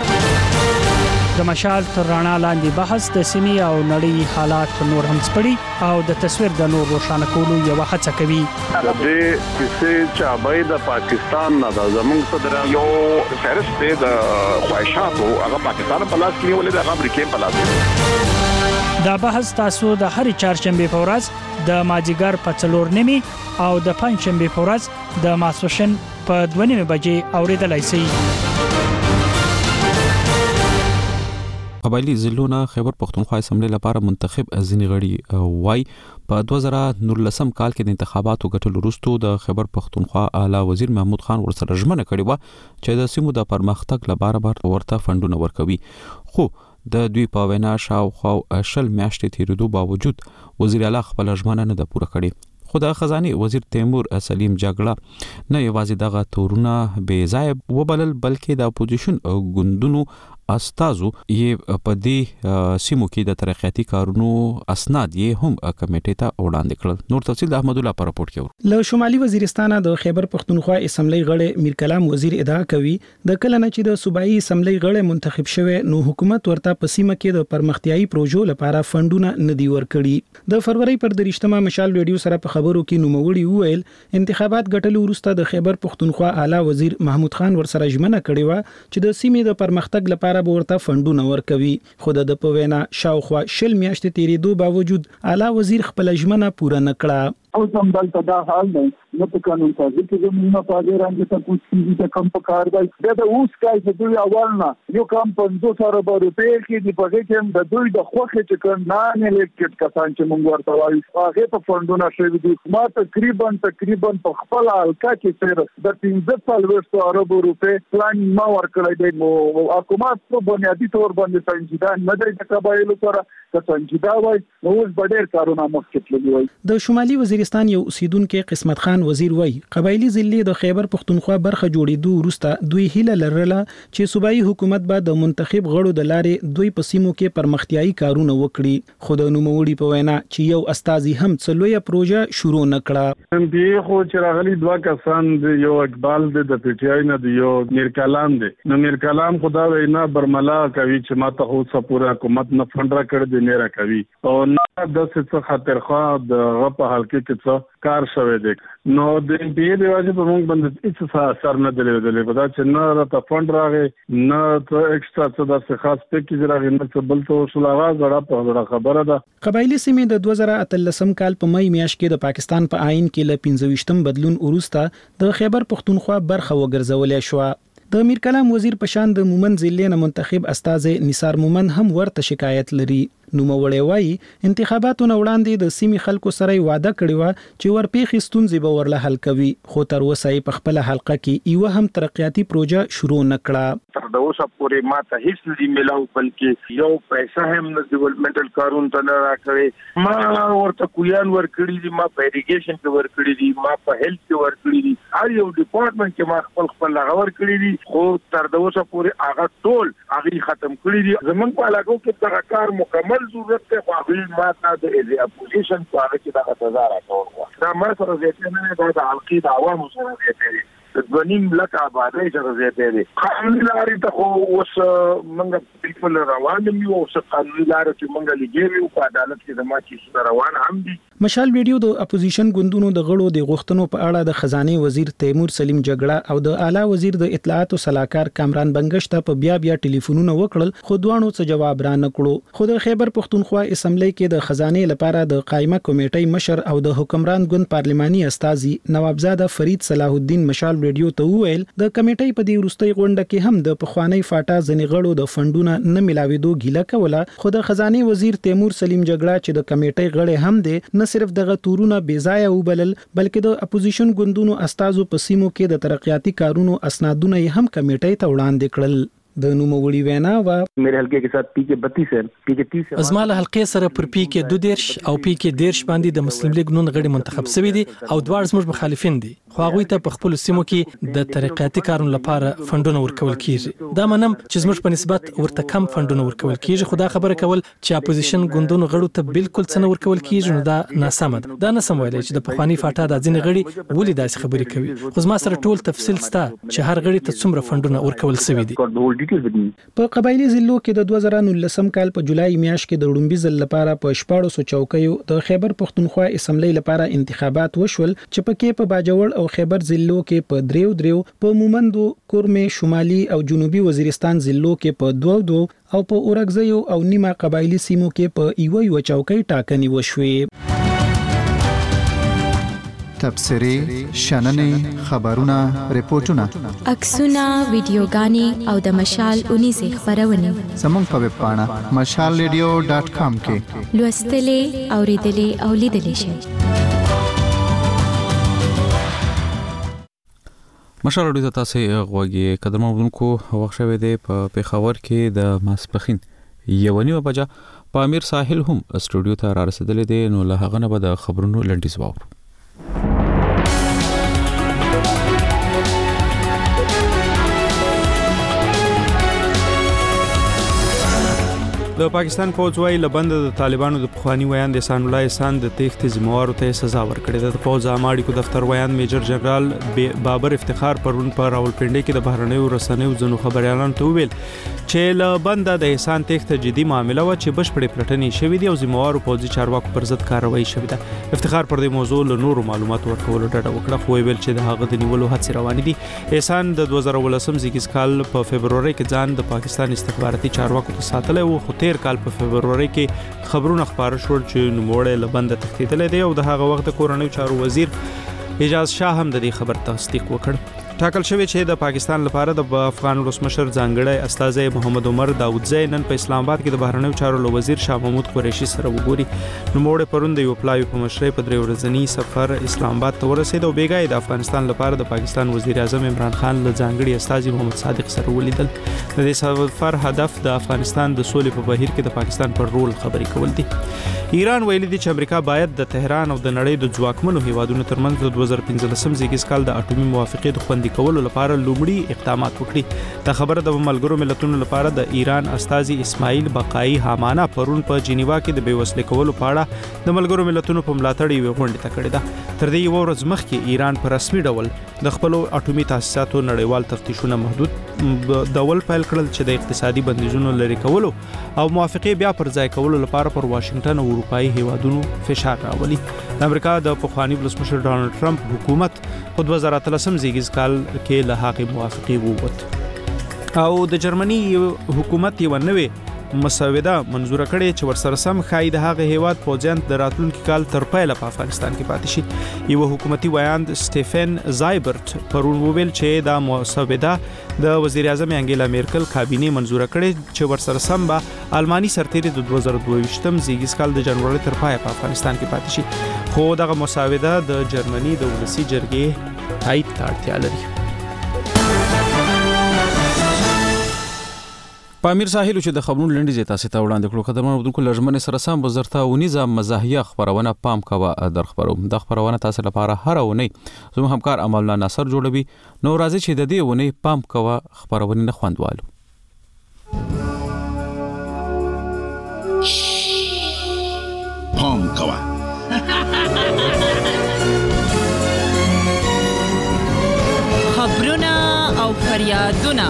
باندې د مشال ترڼا لاندې بحث د سیمې او نړۍ حالات نور هم سپړي او د تصویر د نور روښانه کولو یو هڅه کوي. د دې کیسې چې ابای د پاکستان نه د زمونږ صدر یو فهرست د خواهشاتو هغه پاکستان په لاس کې ولې د امریکای په لاس. دا بحث تاسو د هر چهارشنبه په ورځ د ماجیګر په څلور نیمي او د پنځشنبه په ورځ د ماسوشن په دوه نیمه بجې اوریدلای شئ. قبایلی ضلعونه خیبر پښتونخوا اسمبلی لپاره منتخب ځینې غړي وای په دوه زره نولسم کال کې د انتخاباتو ګټلو وروسته د خیبر پښتونخوا اعلی وزیر محمود خان ورسره ژمنه کړې و چې د سیمو د پرمختګ لپاره به ورته فندونه ورکوي، خو د دوی په وینا شاوخوا شل میاشتې تیریدو باوجود وزیر اعلی خپل ژمنه نه ده پوره کړې. خو د خزانه وزیر تیمور سلیم جګړه نه یوازې دغه تورونه بې ځای وبلل بلکې د اپوزیشن ګوندونو استازو یې په دې سیمو کې د ترقیاتي کارونو اسناد یې هم کمیټې ته وړاندې کړل. نور تفصیل د احمد الله پر راپورټ کې له شمالي وزیرستان د خیبر پښتونخوا اسمبلی غړي میر کلام وزیر ادعا کوي د کله نه چې د صوبایي اسمبلی غړي منتخب شوه نو حکومت ورته په سیمه کې د پرمختیايي پروژو لپاره فندونه نه دی ورکړي. د فروری پر درشتمه مشال ریډیو سره په خبرو کې نوموړي وویل انتخابات ګټلو وروسته د خیبر پښتونخوا اعلی وزیر محمود خان ورسره ژمنه کړې و چې د سیمې د پرمختګ لپاره ورته فندونه ورکوي، خو د په وینا شاوخوا شل میاشتې تیریدو باوجود اعلی وزیر خپل ژمنه پوره نه کړه. او هم دلته دا حال دی نو په قانون سازي کې زموږ په اړه رانګه ته کوڅې ته کم په کار دی دا د اوس کای چې دوی اولنا یو کم پنځوس زره روپۍ کې دی په کې د دوی د خوخه چې کړه نه الیکټډ کسان چې موږ ورته وایو هغه په فندونه شوی دي ما تقریبا تقریبا په خپل حلقه کې سره د پنځه سوه روپۍ پلان ما ورکړی دی نو حکومت په بنیادی تور باندې سنجیدان نه دی د قبایلو سره که سنجیدا وای نو اوس ډېر کارونه مخکې تللی وای. د شمالي وزیرستان یو اوسیدونکو قسمت خان وزیر وای قبایلی ضلع د خیبر پښتونخوا برخه جوړېدو وروسته دوی هیله لرله چې صوبایي حکومت به د منتخب غړو د لارې دوی په سیمو کې پرمختیايي کارونه وکړي، خو د نوموړي په وینا چې یو استازي هم څلويه پروژه شروع نکړه. ام پی خو چې راغلي دوه کسان دي، یو اقبال دی د پی ټی آی نه دی، یو میر کلام دی. نو میر کلام خدا وینا برملا کوي چې ماته خو څپوره حکومت نه فند را کړ دی نه را کوي او نه د څه خاطر خو د غپ حلقه کې څه کار شوی دی. نو د ام پی دی واجب په موږ باندې هیڅ اثر نه درلودل په دا چې نه راته فند راغی نه ته ایکسترا څه د خاص پیکیج راغی نه څه بل څه وشول. आवाज غړه په خبره ده. قبایلی سیمې د دوه زره اتلسم کال په مې میاشت کې د پاکستان په آئین کې ل پنځه ویشتم بدلون وروسته د خیبر پښتونخوا برخه وګرځولې شو. د میر کلام وزیر په شان د مومن ضلع نه منتخب استاد نثار مومن هم ورته شکایت لري. نوموړی وایي انتخاباتو نه وړاندې د سیمې خلکو سره وعده کړې و چې ورپېښې ستونزې به ورله حل کوي، خو تر اوسه یې په خپل حلقه کې یو هم ترقیاتي پروژه شروع نه کړه. تر اوسه پورې ما ته هیڅ نه ملاو بلکې یو پیسې هم نه ډیولپمنټل کارون ته نه راکړي. ما ورته کویان ورکړي دي، ما په اریګیشن کې ورکړي دي، ما په هیلث کې ورکړي دي، هر یو ډپارټمنټ کې ما خپل خپل هغه ورکړي دي، خو تر اوسه پورې هغه ټول هغه ختم کړي دي. زمونږ په علاقو کې دا کار مکمل ضرورت ته خو ما ته د اپوزیشن په اړه کې دا غوښتنه راکول دا ما سره زیاتې نه دا د حلقې د عوامو سره زیاتې دي ځوانیم لکه آبادی سره زیاتې دي. قانوني لارې ته خو اوس موږ بالکل روان یو اوس قانوني لارې چې موږ لګېږو په عدالت کې زما چې روان هم دي. مشال ویډیو د اپوزیشن ګوندونو د غړو د غوښتنو په اړه د خزانه وزیر تیمور سلیم جګړه او د اعلی وزیر د اطلاعات او صلاحکار کامران بنگش ته په بیا بیا ټلیفونونه وکړل، خو دوانو څه جواب را نه کړو. خو د خیبر پښتونخوا اسمبلی کې د خزانه لپاره د قائمه کمیټې مشر او د حکمران ګوند پارلماني استازي نوابزاده فرید صلاح الدین مشال ویډیو ته وویل د کمیټې په دې وروستۍ غونډه کې هم د پخوانی فاټا ځنې غړو د فندونو نه ملاوېدو ګیله کوله، خو د خزانه وزیر تیمور سلیم جګړه چې د کمیټې غړي هم دي نه صرف دغه تورونه بې ځایه وبلل بلکې د اپوزیشن ګوندونو استازو په سیمو کې د ترقیاتي کارونو اسنادونه یې هم کمیټې ته وړاندې کړل. د نوموړي وینا وا میرے حلقے کے ساتھ پی کے بتیس ہے، پی کے تیس ہے. ازمال حلقې سره پر پی کې دو دیرش او پی کې دیرش باندې د مسلم لیگ نون غړي منتخب شوی دي او دوه زموږ مخالفین دي، خو هغه ته په خپل سیمو کې د ترقیاتي کارونو لپاره فندونه ورکول کیږي. دا منم چې زموږ په نسبت ورته کم فندونه ورکول کیږي، خو دا خبره کول چې اپوزیشن ګوندونو غړو ته بالکل څه نه ورکول کیږي نو دا ناسمه ده. دا نه سم ویلای چې د پخوانی فاټا د ځینې غړي ولې داسې خبرې کوي، خو زما سره ټول تفصیل ستا چې هر غړي ته څومره فندونه ورکول شوی دي. په قبایلی ضلعو کې د دوه زره نولسم کال په جولای میاشت کې د وړومبي ځل لپاره په شپږ سوه چوکیو د خیبر پښتونخوا اسمبلی لپاره انتخابات وشول چې پکې په باجوړ او خیبر ضلعو کې په دریو دریو، په مومندو، کورمه، شمالي او جنوبي وزیرستان ضلعو کې په دوه دوه او په اورګزیو او نیمه قبایلی سیمو کې په یو یو چوکۍ ټاکنې وشوې. تبصرې شننې خبرونه ریپورتونه عکسونه ویډیوګانې او د مشال اونیزې خبرونه زموږ په ویب پاڼه مشال ریډیو ډاټ کام کې لوستلې اوریدلې او لیدلې شئ. مشال اړیزه تاسو غوږی قدم مونږ وخت شوه دی په پیښور کې د ماسپخین یو نیمه بجه په امیر ساحل هم استودیو ته را رسیدلې دي، نو له هغه نه به د خبرونو لنډیز واورو. د پاکستان فوج وايي لبند د طالبانو د پخوانی ویان د احسان الله احسان د تېښتې ذمہوارو ته سزا ورکړې ده. د فوج عامه اړیکو دفتر ویان میجر جنرال بابر افتخار پرون په راولپنډي کې د بهرنیو رسنیو ځنو خبريالانو ته ویل چې لبند د احسان تېښته جدي معامله و چې بشپړې پلټنې شوې دي او ذمہوارو فوجي چارواکو پر ضد کاروایی شوې ده. افتخار پر دې موضوع له نورو معلوماتو ورکولو ډډه وکړه، خو ویل چې د هغه د نیولو هڅې روانې دي. احسان د دوه زره ولسم زیږیز کال په فبرवरी کې ځان د پاکستان استخباراتي چارواکو ته ساتلی و، خو تیر کال په فبرवरी کې خبرونه خبره شول چې نوموړی لبند تښتېدلی دی او د هغه وخت د کورنیو چارو وزیر اجاز شاه هم د دې خبر تصدیق وکړ. ټاکل شوی چې د پاکستان لپاره د افغان ولسمشر ځانګړی استازی محمد عمر داودزی نن په اسلام آباد کې د بهرنیو چارو له وزیر شاه محمود قریشي سره وګوري. نوموړی پرون د یو پلاوي په مشرۍ په درې ورځني سفر اسلام آباد ته ورسېد او بیګای د افغانستان لپاره د پاکستان وزیر اعظم عمران خان له ځانګړي استازي محمد صادق سره ولیدل. د دې سفر هدف د افغانستان د سولې په بهیر کې د پاکستان پر رول خبرې کول دي. ایران ویلي دی چې امریکا باید د تهران او د نړۍ د ځواکمنو هیوادونو ترمنځ د دوه زره پنځلسم زیږیز کال د اټومي موافقې د خوندي کولو لپاره لومړي اقدامات وکړي. دا خبره د ملګرو ملتونو لپاره د ایران استازي اسماعیل بقایي حمانه پرون په جنیوا کې د بیوسلې کولو په اړه د ملګرو ملتونو په ملاتړ یو غونډه تکړه ده. تر دې یو ورځ مخکې ایران په رسمي ډول د خپل اټومي تاسیساتو نړیوال تفتیشونه محدود ډول پیل کړل چې د اقتصادي بندیزونو لري کولو او موافقې بیا پر ځای کولو لپاره پر واشنگټن او اروپאי هیوادونو فشار راولي. د امریکا د پخوانی ولسمشر ډانلډ ټرمپ حکومت په دوه زره اتلسم زیږیز کال کې له هغې موافقې ووت او د جرمني حکومت یو نوې مسوده منزوره کړې چې ورسره سم ښایي د هغه هیواد پوځیان د راتلونکي کال تر پایله په افغانستان کې پاتې شي. یو حکومتي ویاند سټیفن زایبرټ پرون وویل چې دا مسوده د وزیر اعظم انګیلا میرکل کابینه منزوره کړې چې ورسره سم به آلماني سرتیري د دوه زره دوه ویشتم زیږیز کال د جنوري تر پایه په افغانستان کې پاتې شي، خو دغه مسوده د جرمني د ولسی جرګې تایید ته اړتیا لري. په امیر ساحل چې د خبرونو لنډیز تاسو ته وړاندې کړو خدمت ودونکو لژمنې سره سم وزارته او نظام مزاحیه خبرونه پام کوه در خبروم. د خبرونه تاسو لپاره هر ونی زموږ همکار امل الله ناصر جوړوي. نو راځي چې د دې ونی پام کوه خبرونه نه خوندوالو. پام کوه خبرونه او فریادونه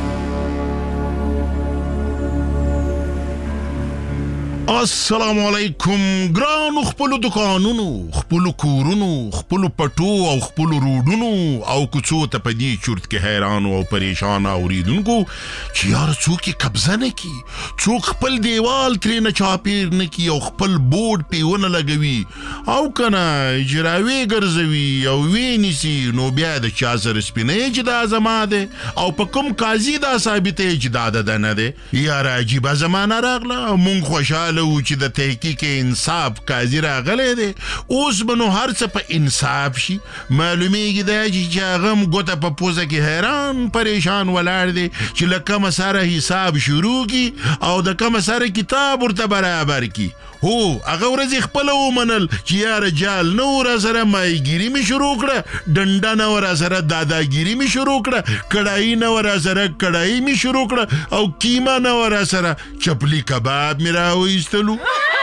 السلام علیکم ګرانو خپلو دکانونو، خپلو کورونو، خپلو پټو او خپلو روډونو او کوڅو ته په دې چورت کې حیران او پریشان اوریدونکو چې یار څوک یې قبضه نه کړي، څوک خپل دیوال ترې نه چاپیر نه کړي او خپل بورډ پې ونه لګوي او که نه اجراوې ګرځوي او ویې نیسي، نو بیا د چا سره سپینوي چې دا زما دی او په کوم قاضي دا ثابتوي چې دا د ده نه دی. یاره عجیبه زمانه راغله، مونږ خوشحاله و چې د تحقیق انصاف قاضي راغلی دی، اوس به نو هر څه په انصاف شي. معلومیږي دا چې هغه هم ګوته په پوزه کې حیران پریشان ولاړ دی چې له کومه سره حساب شروع کی او د کومه سره کتاب ورته برابر کی. هو هغه ورځ خپله ومنل چې یاره جال نه و را سره مایګیري مې شروع کړه، ډنډه نه و را سره داداګیري مې شروع کړه، کړایي نه و را سره کړایي مې شروع کړه او کیما نه و را سره چپلی کباب مې راوایستلو.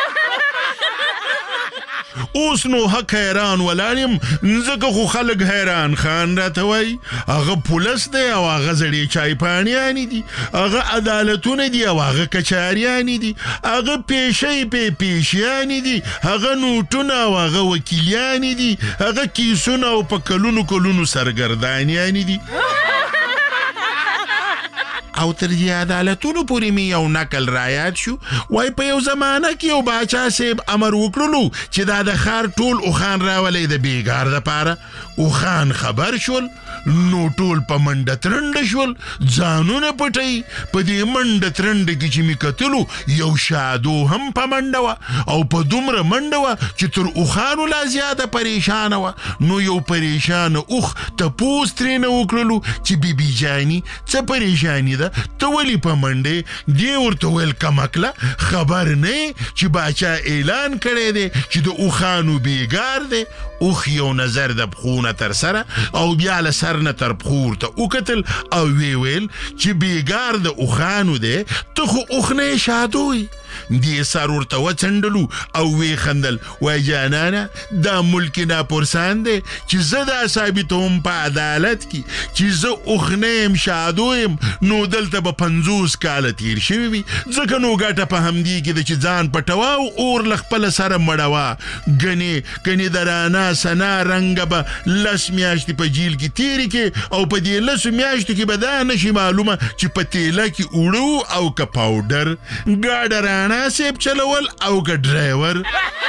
اوس نو حق حیران ولاړ یم، ځکه خو خلک حیران خان راته وایي هغه پولیس دی او هغه زړې چایپانیانې دي، هغه عدالتونه دي او هغه کچاریانې دي، هغه پیشۍ پې پیشیانې دي، هغه نوټونه او هغه وکیلیانې دي، هغه کیسونه او په کلونو کلونو سرګردانیانې دي. او تر دې عدالتونو پورې مې یو نقل رایاد شو وای په یو زمانه کې یو باچا صاحب امر وکړلو چې دا د ښار ټول اوښان راولئ د بېګار دپاره اوښان خبر شول نو ټول په منډه ترنډه شول ځانونه پټئ په دې منډه ترنډه کې چې مې کتلو یو شادو هم په منډه وه او په دومره منډه وه چې تر اوښانو لا زیاته پریشانه وه نو یو پریشانه اوښ تپوس ترېنه وکړلو چې بیبي جاني څه پریشاني ده ته ولې په منډې دې ورته ویل کمکله خبر نه چې باچا اعلان کړی دی چې د اوښانو بېګار دی اوښ یو نظر د پښونه تر سره او بیا له سر نه تر پښو ورته وکتل او ویې ویل چې بېګار د اوښانو دی ته خو اوښ نه یې شادوی دې سر ورته وڅنډلو او ویې خندل وای جانانه دا ملک ناپرسان دی چې زه دا ثابتوم په عدالت کې چې زه اوښ نه یم شادو یم نو دلته به پنځوس کاله تیر شوي وي ځکه نو ګټه په همدې کې ده چې ځان پټوه او اور له خپله سره مړوه ګنې ګنې د رانا سنا رنګه به لس میاشتې په جیل کې تېرې کې او په دې لسو میاشتو کې به دا نشي معلومه چې په تیله کې اوړو او که پاوډر ګاډه رانا صاحب چلول او که ډرایور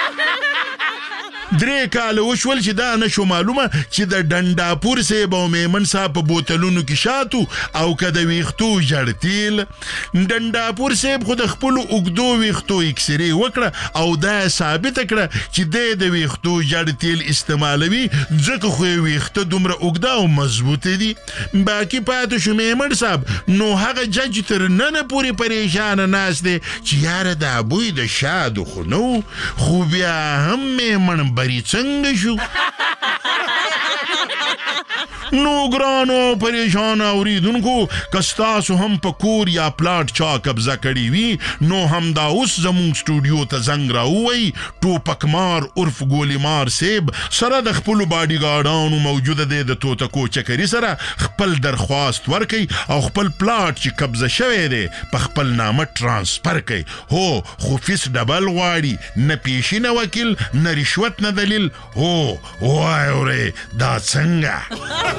درې کاله وشول چې دا نشو معلومه چې د ډنډاپور صاحب او میمن صاحب په بوتلونو کې شاتو او که د ویښتو ژړ تیل ډنډاپور صاحب خو د خپلو اوږدو ویښتو اکسرې وکړه او دا یې ثابته کړه چې دی د ویښتو ژړ تیل استعمالوي ځکه خو یې ویښته دومره اوږده او مضبوطه دي باقي پاتې شو میمن صاحب نو هغه جج تر ننه پورې پریشانه ناست دی چې یاره دا بوی د شادو خو نو خو بیا هم میمن بری څنګه شو نو ګرانو پریشان اوریدونکو که ستاسو هم په کور یا پلاټ چا قبضه کړي وي نو همدا اوس زموږ سټوډیو ته زنګ راووئ ټوپک مار عرف ګولي مار صاحب سره د خپلو باډي ګارډانو موجوده دی د توتکو چکري سره خپل درخواست ورکئ او خپل پلاټ چې قبضه شوی دی په خپل نامه ترانسفر کئ هو خو فیس ډبل غواړي نه پیشي نه وکیل نه رشوت نه دلیل هو وای اورې دا څنګه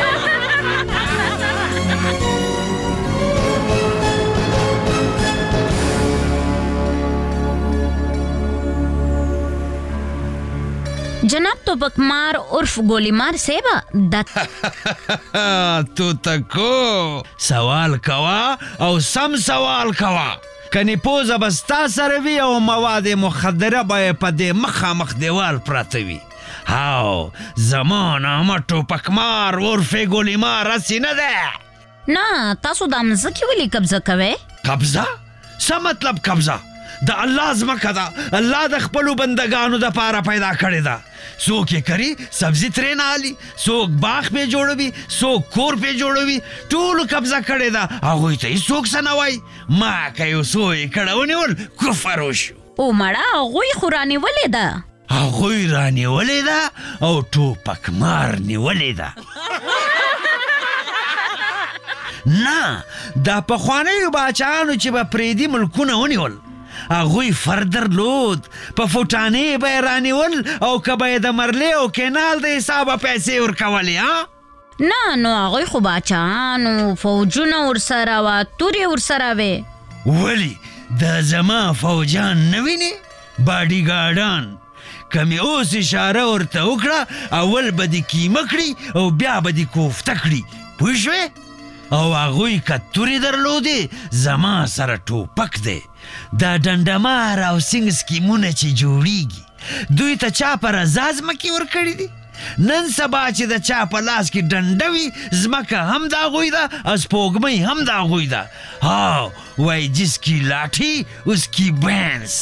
जनाब तो बकमार उर्फ गोलीमार सेबा दत तो तको सवाल कवा और सम सवाल कवा کنی پوزه بستا سره وی او مواد مخدره به پدې مخامخ دیوال پراته وي هاو زمان اما ټوپکمار ورفه ګولیمار اسی نه ده نه تاسو د مځکې ولې قبضه کوئ قبضه څه مطلب قبضه د الله ځمکه ده الله د خپلو بندګانو دپاره پیدا کړې ده څوک یې کري سبزي ترې نه هلي څوک باغ پې جوړوي څوک کور پې جوړوي ټولو قبضه کړې ده هغوی ته هېڅوک څه نه وایي ما که یو څو یې کړه ونیول کفر وشو او مړه هغوی خو رانیولې ده هغوی رانیولې ده او ټوپک مار نیولې ده نه دا پخوانیو باچاانو چې به پریدي ملکونه ونیول هغوی فر درلود په فوټانې به یې رانیول او که به یې د مرلې او کینال د حسابه پیسې ورکولې ها نه نو هغوی خو باچاانو فوجونه ورسره وه تورې ورسره وې ولې د زما فوجان نه وینې باډي ګارډان که مې اوس اشاره ورته وکړه اول به دې کیمه کړي او بیا به دې کوفته کړي پوه شوې او هغوی که تورې درلودې زما سره ټوپک دی دا ډنډمار او سنګ سکیمونه چې جوړیږي دوی ته چا په رضا ځمکې ورکړي دي نن سبا چې د چا په لاس کې ډنډه وي ځمکه هم د هغوی ده سپوږمۍ هم د هغوی ده ها وایي جس کی لاټھی اس کی بینس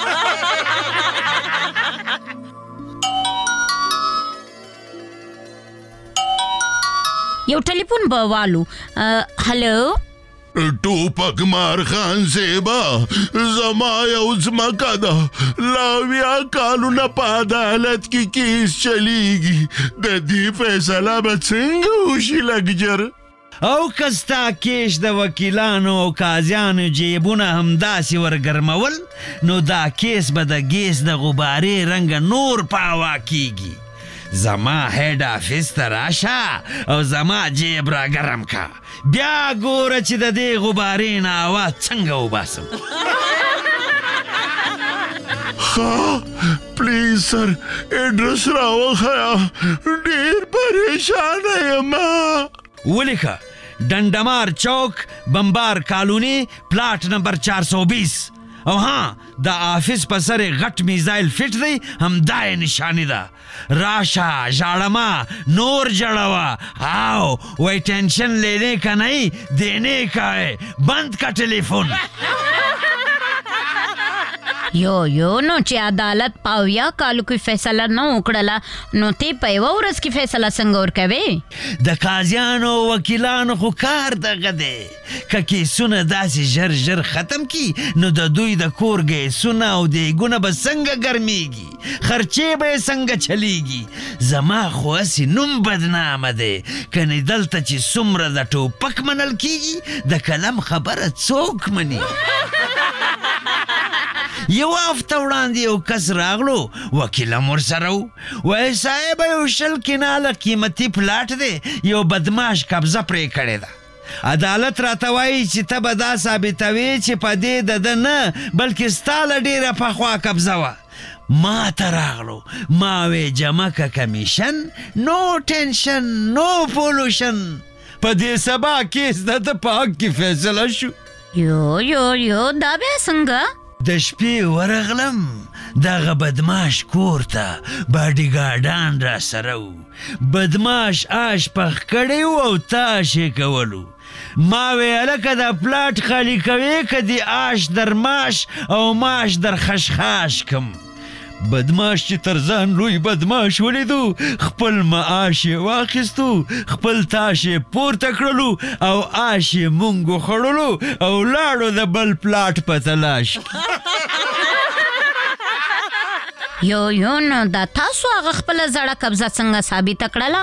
یو ټلیفون به والو هلو ټوپک مار خان زیبا زما یو ځمکه ده لا اویا کالونه په عدالت کې کیس چلیږي د دې فیصله به څنګه وشي لږ ژر او که ستا کیش د وکیلانو او قاضیانو جیبونه همداسې ورګرمول نو دا کیس به د ګیس د غبارې رنګه نور په هوا کیږي زما هیډ افیس ته راشه او زما جیب را ګرم کا بیا ګوره چې د دې غبارې نه اواز څنګه وباسم ها پلیز سر ایڈریس راوخیا ډیر پریشان یم ولیکه ډنډمار چوک بمبار کالونی پلاټ نمبر چار سو بیس او ها د آفیس په سر غټ میزایل فټ دی همدا یې نشانی ده راشه ژاړما نور جړوا او وای ټینشن لینے کا نہیں دینے کا ہے بند کا ټلیفون یو یو نو چې عدالت پاویا کالو کوئی فیصله نه وکړله نو تی په یوه ورځ کې فیصله څنګه ورکوې د قاضیانو وکیلانو خو کار دغه دی که کیسونه داسې ژر ژر ختم کی نو د دوی د کور ګیسونه او دیګونه به څنګه ګرمیږي خرچې به یې څنګه چلیږي زما خو هسې نوم بدنامه دی کنې دلته چې څومره د ټوپک منل کیږي د قلم خبره څوک مني یو هفته وړاندې یو کس راغلو وکیلم ورسره و وایي صاحب یو شل کناله قیمتي پلاټ دی یو بدماش قبضه پرې کړې ده عدالت راته وایي چې ته به دا ثابتوې چې په دې د ده نه بلکې ستا له ډېره پخوا قبضه وه ما ته راغلو ما وې جمع که کمیشن نو ټینشن نو پولوشن په دې سبا کیس د ده په حق کې فیصله شو یو یو یو دا بیا څنګه د شپې ورغلم دغه بدماش کور ته باډیګارډان را سره و بدماش آش پخ کړی و او تاش یې کولو ما وی هلکه دا پلاټ خالي کوې که دې آش در ماش او ماش در خشخاش کم بدماش چې تر ځان لوی بدماش ولیدو خپل معاش یې واخیستو خپل تاش یې پورته کړلو او آش یې مونږ وخوړلو او لاړو د بل پلاټ په تلاش یو یو نو دا تاسو هغه خپله زړه قبضه څنګه ثابته کړله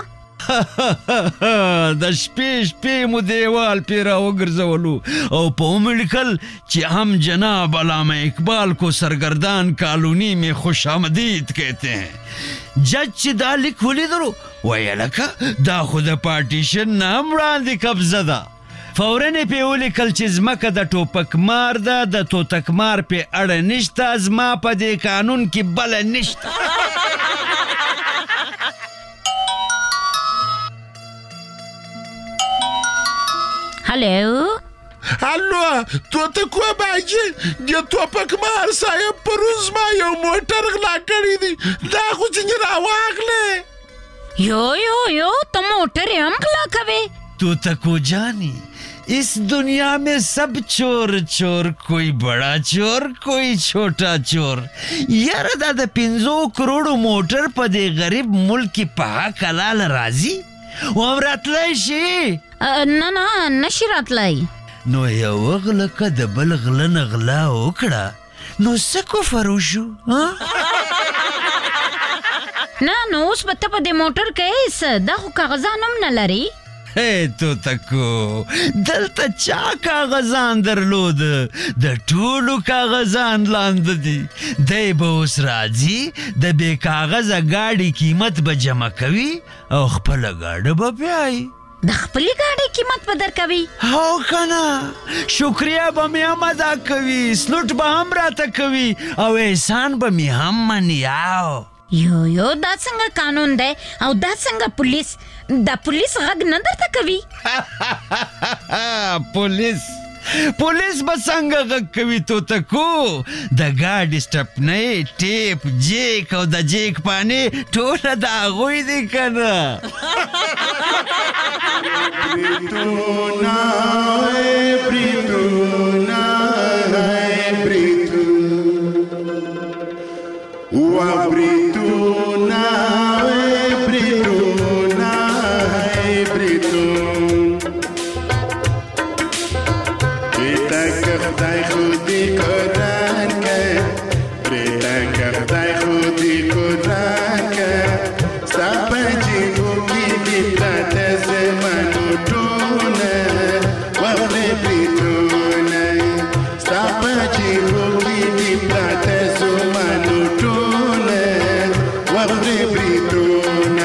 د شپې شپې مو دیوال پې را وګرځولو او په ومې لیکل چې هم جناب علامه اقبال کو سرگردان کالونی میں خوش آمدید کہتے ہیں جج چې دا لیک ولیدلو وایي هلکه دا خو د پارټیشن نه هم وړاندې قبضه ده فوراً یې پې ولیکل چې ځمکه د ټوپکمار ده د توتکمار پې اړه نشته زما په دې قانون کې بله نشته هلو هلو تو ته کوه باجي د توپکمار صاحب پرون زما یو موټر غلا کړی دی دا خو ځینې راواخلې یو یو یو ته موټر یې هم غلا کوې تو تکو جانی اس دنیا میں سب چور چور کوئی بڑا چور کوئی چھوٹا چور یار دا د پنځو کروڑو موټر په دې غریب ملک کې په کلال راځي و هم راتلی شي نه نه نشي راتلی نو یو غله که د بل غله نه غلا وکړه نو څه کفر وشو نه نو اوس به ته په دې موټر کې څه دا خو کاغذان هم نه لري هی تو تکو دلته چا کاغذان درلود د ټولو کاغذان لاندې دي دی به اوس راځي د بې کاغذه ګاډي قیمت به جمع کوي او خپله ګاډه به بیایي د خپلې ګاډۍ قیمت به درکوي هو کنه شکریه به مې هم ادا کوي سلوټ به هم راته کوي او احسان به مې هم مني او یو یو دا څنګه قانون دی او دا څنګه پولیس دا پولیس غږ نه درته کوي پولیس پولیس به څنګه غږ کوي تو تکو د ګاډي سټپنۍ ټیپ جیک او د جیک پانې ټوله د هغوی دی که نه Brito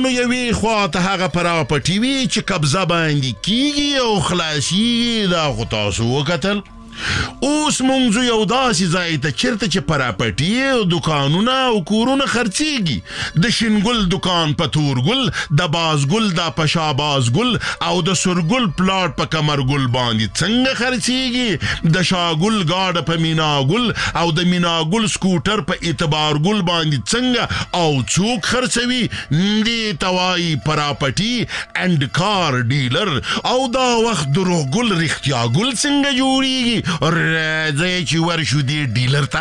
نو یوې خوا ته هغه پراپرټي وي چې قبضه باندې کیږي او خلاصیږي. دا خو تاسو وکتل. اوس مونږ یو داسې ځای ته چیرته چې پراپرټي او دکانونه او کورونه خرڅیږي. د شینګل دکان په تورګل، د بازګل د په شابازګل او د سرګل پلاټ په کمرګل باندې څنګه خرڅیږي. د شاګل گاډه په میناګل او د میناګل سکوټر په اعتبارګل باندې څنګه او څوک خرڅوي. دې توای پراپرټي اند کار ډیلر. او دا وخت دروغګل رښتیاګل څنګه جوړیږي. راځئ چې ورشو دې ډیلر ته.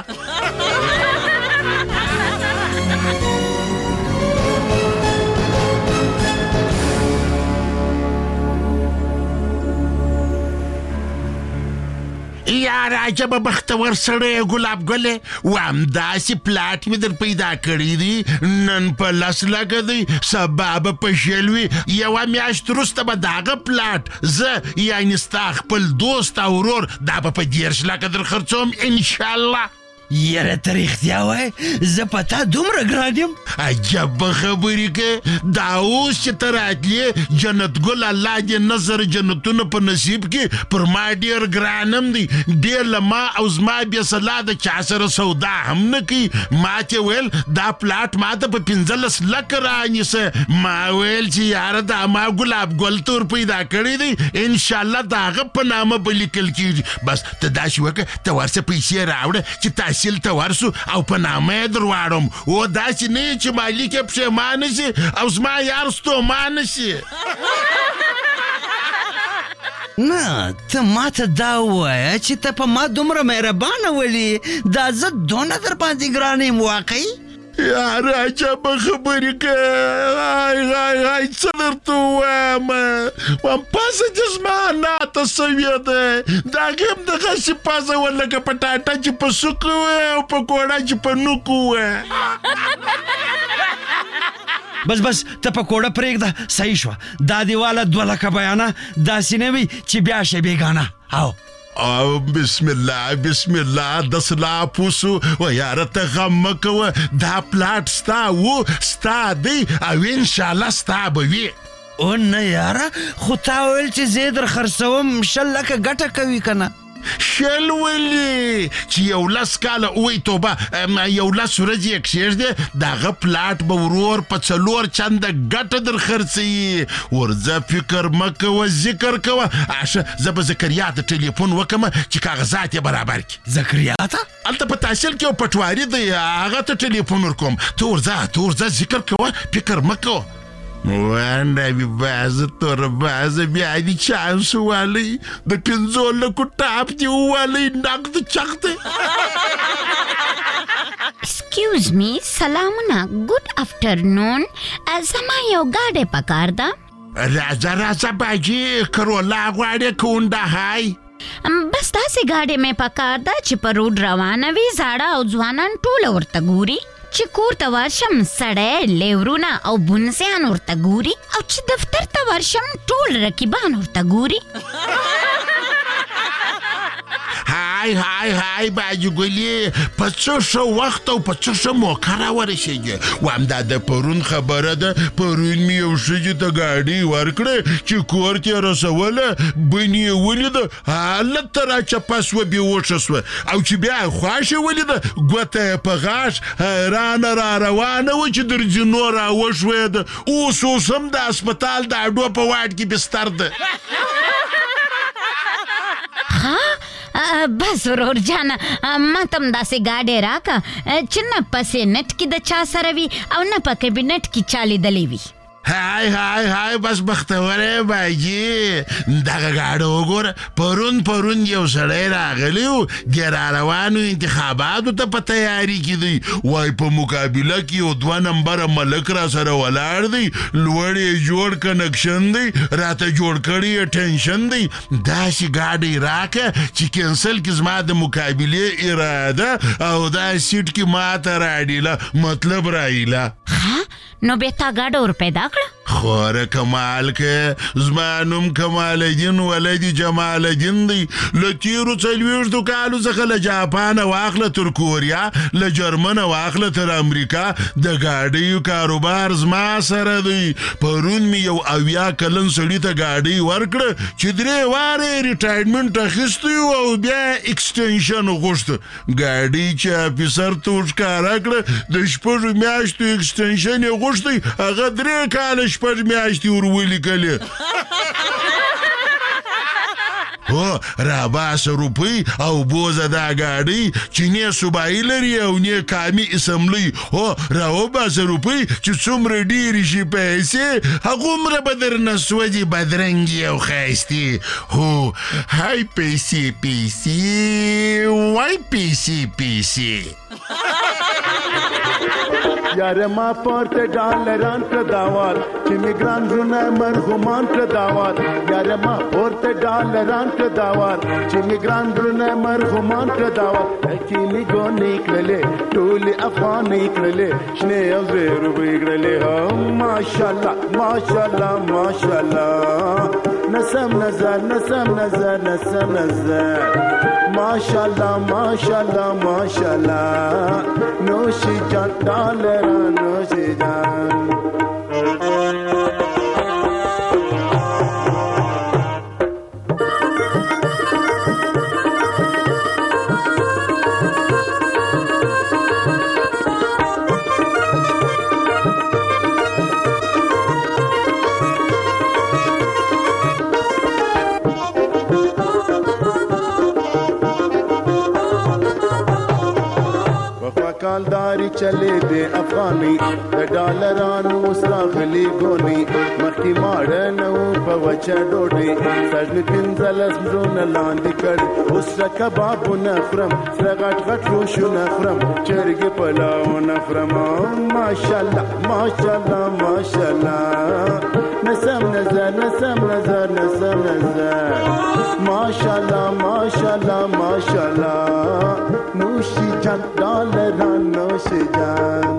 یار عجبه بختور سړی ګلاب ګلې، وام داسې پلاټ مې در پیدا کړی دی، نن په لس لکه دی، سبا به په شل وي. یوه میاشت وروسته به دغه پلاټ زه یعنې ستا خپل دوست او ورور دا به په دېرش لکه در خرڅوم انشاءالله. یاره ته رښتیا وایې زه په تا دومره ګران یم؟ عجبه خبرې کې. دا اوس چې ته راتلې جنت ګل الله دې نظر جنتونه په نصیب کې پر ما ډېر ګرانم دی. ډېر له ما او زما بې سلا د چا سره سودا هم نه کوي. ما ته ویل دا پلاټ ما ته په پنځلس لکه رانیسه. ما ویل چې یاره دا ما ګلاب ګل تور پیدا کړی دی، انشاءالله د هغه په نامه به لیکل کېږي. بس ته داسې وکړه ته ورسه پیسې راوړه چې تاسې تحصیل ته ورسو او په نامه یې در واړم. و داسې نه چې مالک یې پښیمانه شي او زما یار ستومانه شي. نه ته ما ته دا ووایه چې ته په ما دومره مهربانه ولې دا زه دونه در باندې ګرانه یم واقعي؟ یاره عجبه خبرې که های های های څه درته ووایم. وام پزه چې زما ناته سوې ده د هغې هم دغسې پزه وه لکه پټاټه چې په سوکو وه او پکوړه چې په نوکو وه. بس بس ته پکوړه پرېږده صحیح شوه. دا دیواله دوه لکه بیانه داسې نه وي چې بیا شي بېګانه. او او بسم الله بسم الله دسلا پوسو و یاره ته غم مه کوه. دا پلاټ ستا و ستا دی او انشاءالله ستا به وي. او نه یاره خو تا ویل چې زه در خرڅوم شل لکه ګټه کوي که نه؟ شل ولې چې یو لس کاله وی توبه یو لس ورځې یې کښېږدې د هغه پلاټ به ورور په څلور چنده ګټه در خرڅوي. ورځه فکر مه کوه ذکر کوه. اشه زه به زکریا ته ټلیفون وکړم چې کاغذات یې برابر کړي. زکریا ته؟ هلته په تحصیل کې یو پټواري دی هغه ته ټلیفون ورکوم. ته ورځه ته ورځه ذکر کوه فکر مه کوه. وانه بی بازه تور بازه بیا دی چانس والی د پنځو لکو ټاپ دی والی نقد چخته. ایکسکیوز می سلامونه ګډ افټرنون. زما یو گاډی پکار ده. راځه راځه باجی کرولا غواړې کونډه هاي. بس داسې گاډی مې پکار ده چې په روډ روانه وي زاړه او ځوانان ټوله ورته ګوري. چې کور ته ورشم سړی لیورونه او بونسیان ورته ګوري او چې دفتر ته ورشم ټول رقیبان ورته ګوري. هاي هاي هاي باجی ګلې په څه ښه وخت او په څه ښه موقع راورسېږې. وایم دا د پرون خبره ده. پرون مې یو ښځې ته ګاډۍ ورکړه چې کور ته یې رسوله بنې یې ولیده هلته راچپه سوه بېهوښه سوه او چې بیا یې خواښې ولیده ګوته یې په غاښ حیرانه را روانه وه چې در ځینو راوښوېده. اوس اوس هم د هسپتال د اډو په واټ کې بستر ده. بس ورور جانه ما تم داسې گاډی راکه چې نه پسې نټ کې د چا سره وي او نه په کابینټ کې چا لیدلی وي. هاي هاي هاي بس بختوره باجی دغه گاډه وګوره. پرون پرون یو سړی راغلی و د را روانو انتخاباتو ته په تیاري کې دی. وای په مقابله کې یو دوه نمبره ملک را سره ولاړ دی. لوړ یې جوړ کنکشن دی راته جوړ کړی یې ټینشن دی. داسې گاډی راکه چې کینسل کې زما د مقابلې اراده او دا سیټ کې ماته راډیله مطلب رایله. نو بیا تا ګاډه ور پیدا کړه؟ خوره کمال کې زما نوم کمال الدین ولد جمال الدین دی. له تیرو څلوېښتو کالو څخه له جاپان واخله تر کوریا، له جرمن واخله تر امریکا، د ګاډیو کاروبار زما سره دی. پرون مې یو اویا کلن سړي ته ګاډۍ ورکړه چې درې وارې ریټایرمنټ اخیستی و او بیا ایکسټنشن غوښته. ګاډۍ چې افیسر ته ورښکاره کړه د شپږو میاشتو ایکسټنشن یې غوښتی، هغه درې کاله شپږ میاشتې ور ولیکلې. هو راباسه روپۍ او بوزه دا ګاډۍ چې نه صوبایي لري او نه کامي اسمبلۍ. هو راوباسه روپۍ چې څومره ډېرې شي پیسې هغومره به درنه سوځي بدرنګې او ښایستې. هو هاي پیسې پیسې وای پیسې پیسې. یاره ما پورته ډالران پرداوال چې میګران رونه مرغومان پرداوال. یاره ما پورته ډالران پرداوال چې میګران رونه مرغومان پرداوال. اکیلی ګونې کړلې ټولې افغانې کړلې شنې او زې روبۍ کړلې. هو ماشاءالله ماشاءالله ماشاءالله نسم نظر نسم نظر نسم نظر ماشاءالله ماشاءالله ماشاءالله نوشی جان ډالران نوشی جان. کالداری چلے دے افغانی د ډالرانو اوس راغلي ګونی. مخکې ماړه نه و په وچه ډوډۍ سږني پنځلس مزونه لاندې کړي. اوس را کبابونه خورم سره غټ غټ روشونه خورم چرګې پلاونه خورم. ماشاءالله ماشاءالله ماشاءالله نسم نظر نسم نظر نسم نظر ماشاءالله ماشاءالله ماشاءالله نوشی جان ډالران نوشی جان.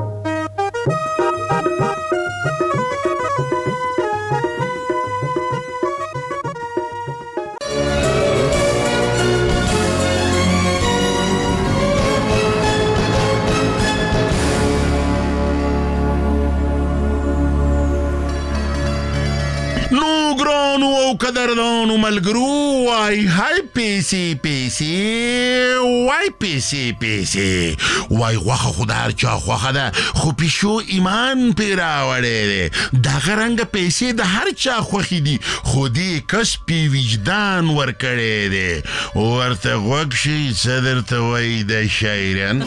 قدردانو ملګرو وای هاي پیسې پیسې وای پیسې پیسې وای غوښه خو د هر چا خوښه ده خو پیشو ایمان پرې راوړی دی. دغه رنګه پیسې د هر چا خوښې دي خو دې کس پې وجدان ورکړی دی. ورته غوږ شي څه درته وایي د شاعران.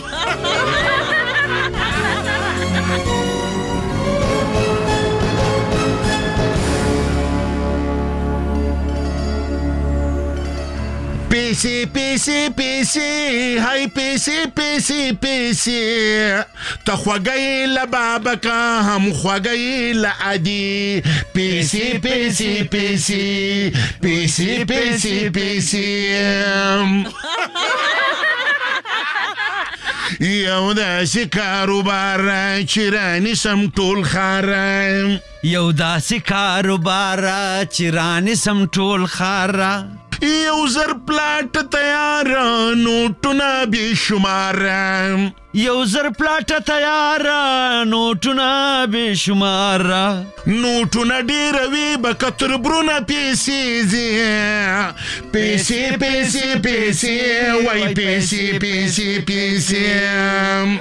پیسې پیسې پیسې هاي پیسې پیسې پیسې ته خوږی له بابکه هم خوږی له عدي. پیسې پیسې پیسې پیسې پیسې پیسې یو داسې کاروبار چې رانیسم ټول ښار. یو داسې کاروبار چې رانیسم ټول ښار. یو زر پلاټ تیار نوټونه بې شمار. یو زر پلاټ تیار نوټونه بې شمار. نوټونه ډېروي به که تربرونه پیسې ځي. پیسې پیسې پیسې وای پیسې پیسې پیسې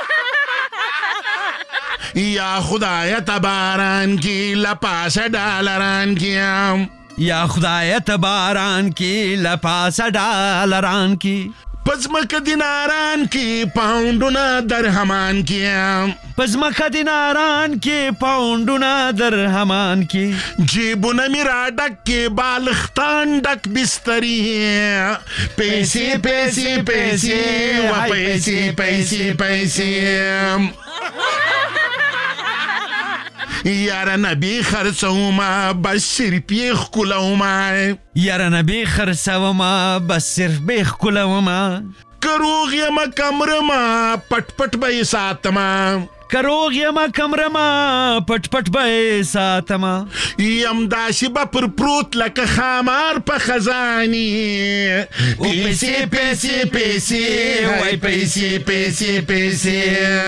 یا خدایه ته باران کی لپاسه ډالران کیم. یا خدای ته باران کی لپاسه ډالران کی. پزمکه دیناران کی پاونډونه درهمان کیم. پزمکه دیناران کی پاونډونه درهمان کی. جیبونه می را ډک کی بالختان ډک بستری. پیسې پیسې پیسې و پیسې پیسې پیسې یاره نبی خرڅومه بس صرف یې ښکلومه. یاره نبی خرڅومه بس صرف به ښکلومه. که روغ یمه کمرمه پټ پټ به یې ساتمه. کروغ یما کمرما پټ پټ به ساتما یم داسې به پر پروت لکه خامار په خزاني پیسې پیسې پیسې وای پیسې پیسې پیسې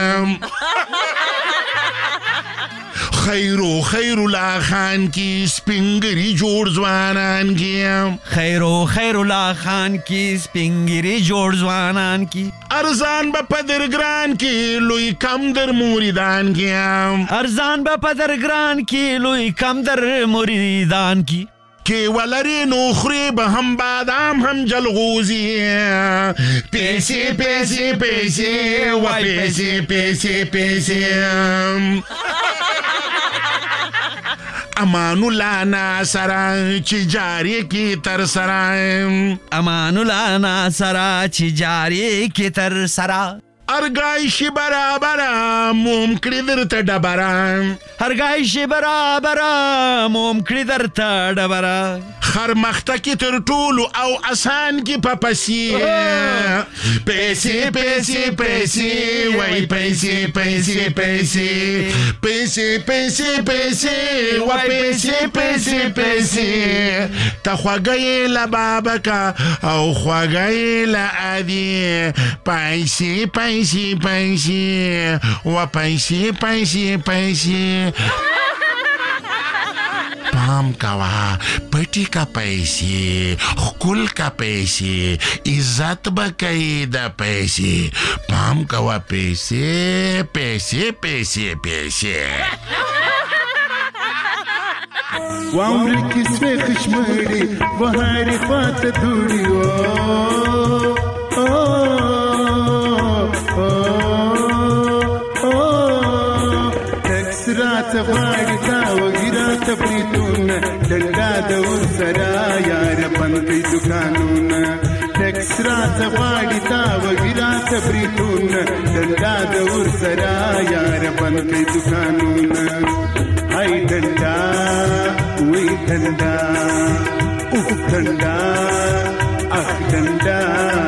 خیرو خیرو لا خان کی سپنگری جوړ ځوانان کی خیرو خیرو لا خان کی سپنگری جوړ ځوانان کی ارزان به پدر ګران کی لوی کم در مریدان کی ارزان به پدر ګران کی لوی کم در مریدان کی که ولری نوخری به هم بادام هم جلغوزی پیسې پیسې پیسې و پیسې پیسې پیسې امان الله ناصرا چې جاری کی تر سرا امان الله ناصرا چې جاری کی تر سرا ارګایشي برابر موم کړی درته ډبره ارګایشي برابر موم کړی درته ډبره خر مخته کې تر ټولو او اسان کې پپسی پیسې پیسې پیسې وای پیسې پیسې پیسې پیسې پیسې پیسې وای پیسې پیسې پیسې ته خوږی له بابکه او خوږی له ادي پیسې پیسې پیسې پیسې و پیسې پیسې پیسې پام کوا پټی کا پیسې خکل کا پیسې عزت بکې د پیسې پام کوا پیسې پیسې پیسې پیسې وعمري كسفي خشمري وهاري فات دوريو تكسرات غاړي تا وګرات پریتونه ډنډا د ورسره یار بندي دکانونه تکسرات غاړي تا وګرات پریتونه ډنډا د ورسره یار بندي دکانونه هاي ډنډا وی ډنډا اوه ډنډا اخ ډنډا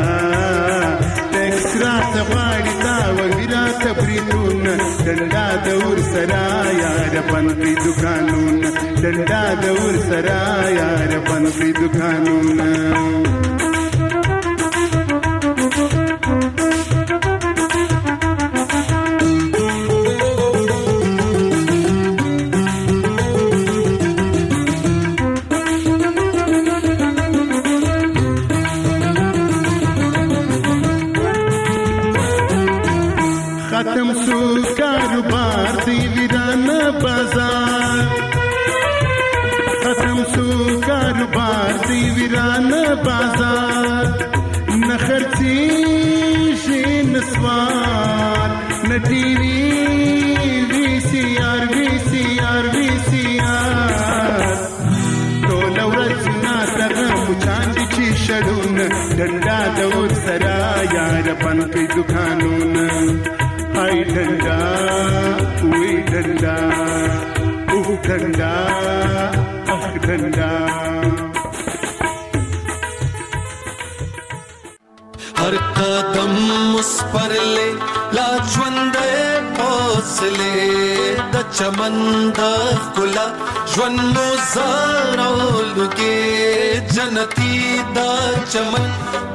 تکسرات غاړي تا وګرات پریتونه ډنډا د ورسره یار بندي دکانونه ډنډا د ورسره یار بندي دکانونه ختم سو کاروبار دی ویران بازار ختم سو کاروبار دی ویران بازار نخرچی شین سوار نٹی وی وی سی آر وی سی آر وی سی آر تو لورج نا تغم چاندی چی شڑون ڈنڈا دور سرا یار پن کی دکانون هاي ډنډا وی ډنډا اوه ډنډا اخ ډنډا هر قدم مسپرلې لا ژوندې حوصله د چمن د ښکلا ژوند مو زارولږي جنتي د چمن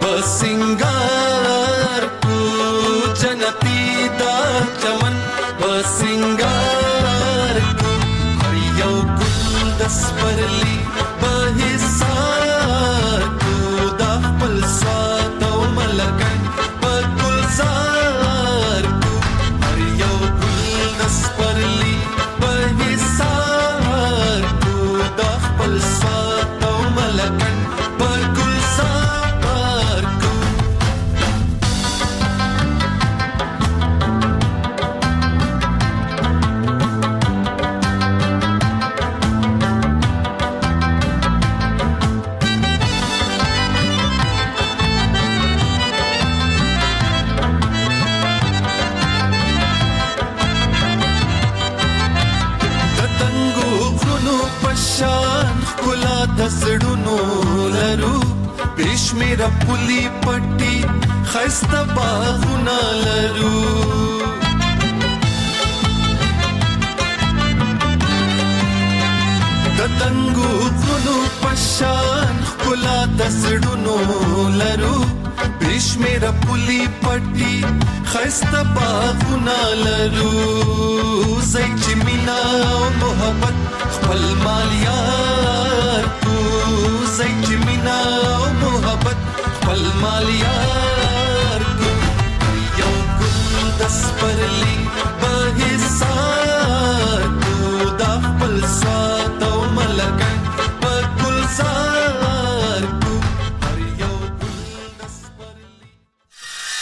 بسنګار کو جنتي دا چمن بسنگار هر یو گل دس پرلی بحسار کو دا خپل سواد او ملکن په گلزار کو هر یو گل دس پرلی بحسار کو دا خپل سواد او ملکن په گلزار کو دسړونو لرو پېشمیر پولی پټي خسته باغونه لرو خوږو غرونو پشان ښکلا د زړونو لرو بشمیره پولي پټي ښایسته باغونه لرو ځای چې مینه او محبت خپل مال یار کو ځای چې مینه او محبت خپل مال یار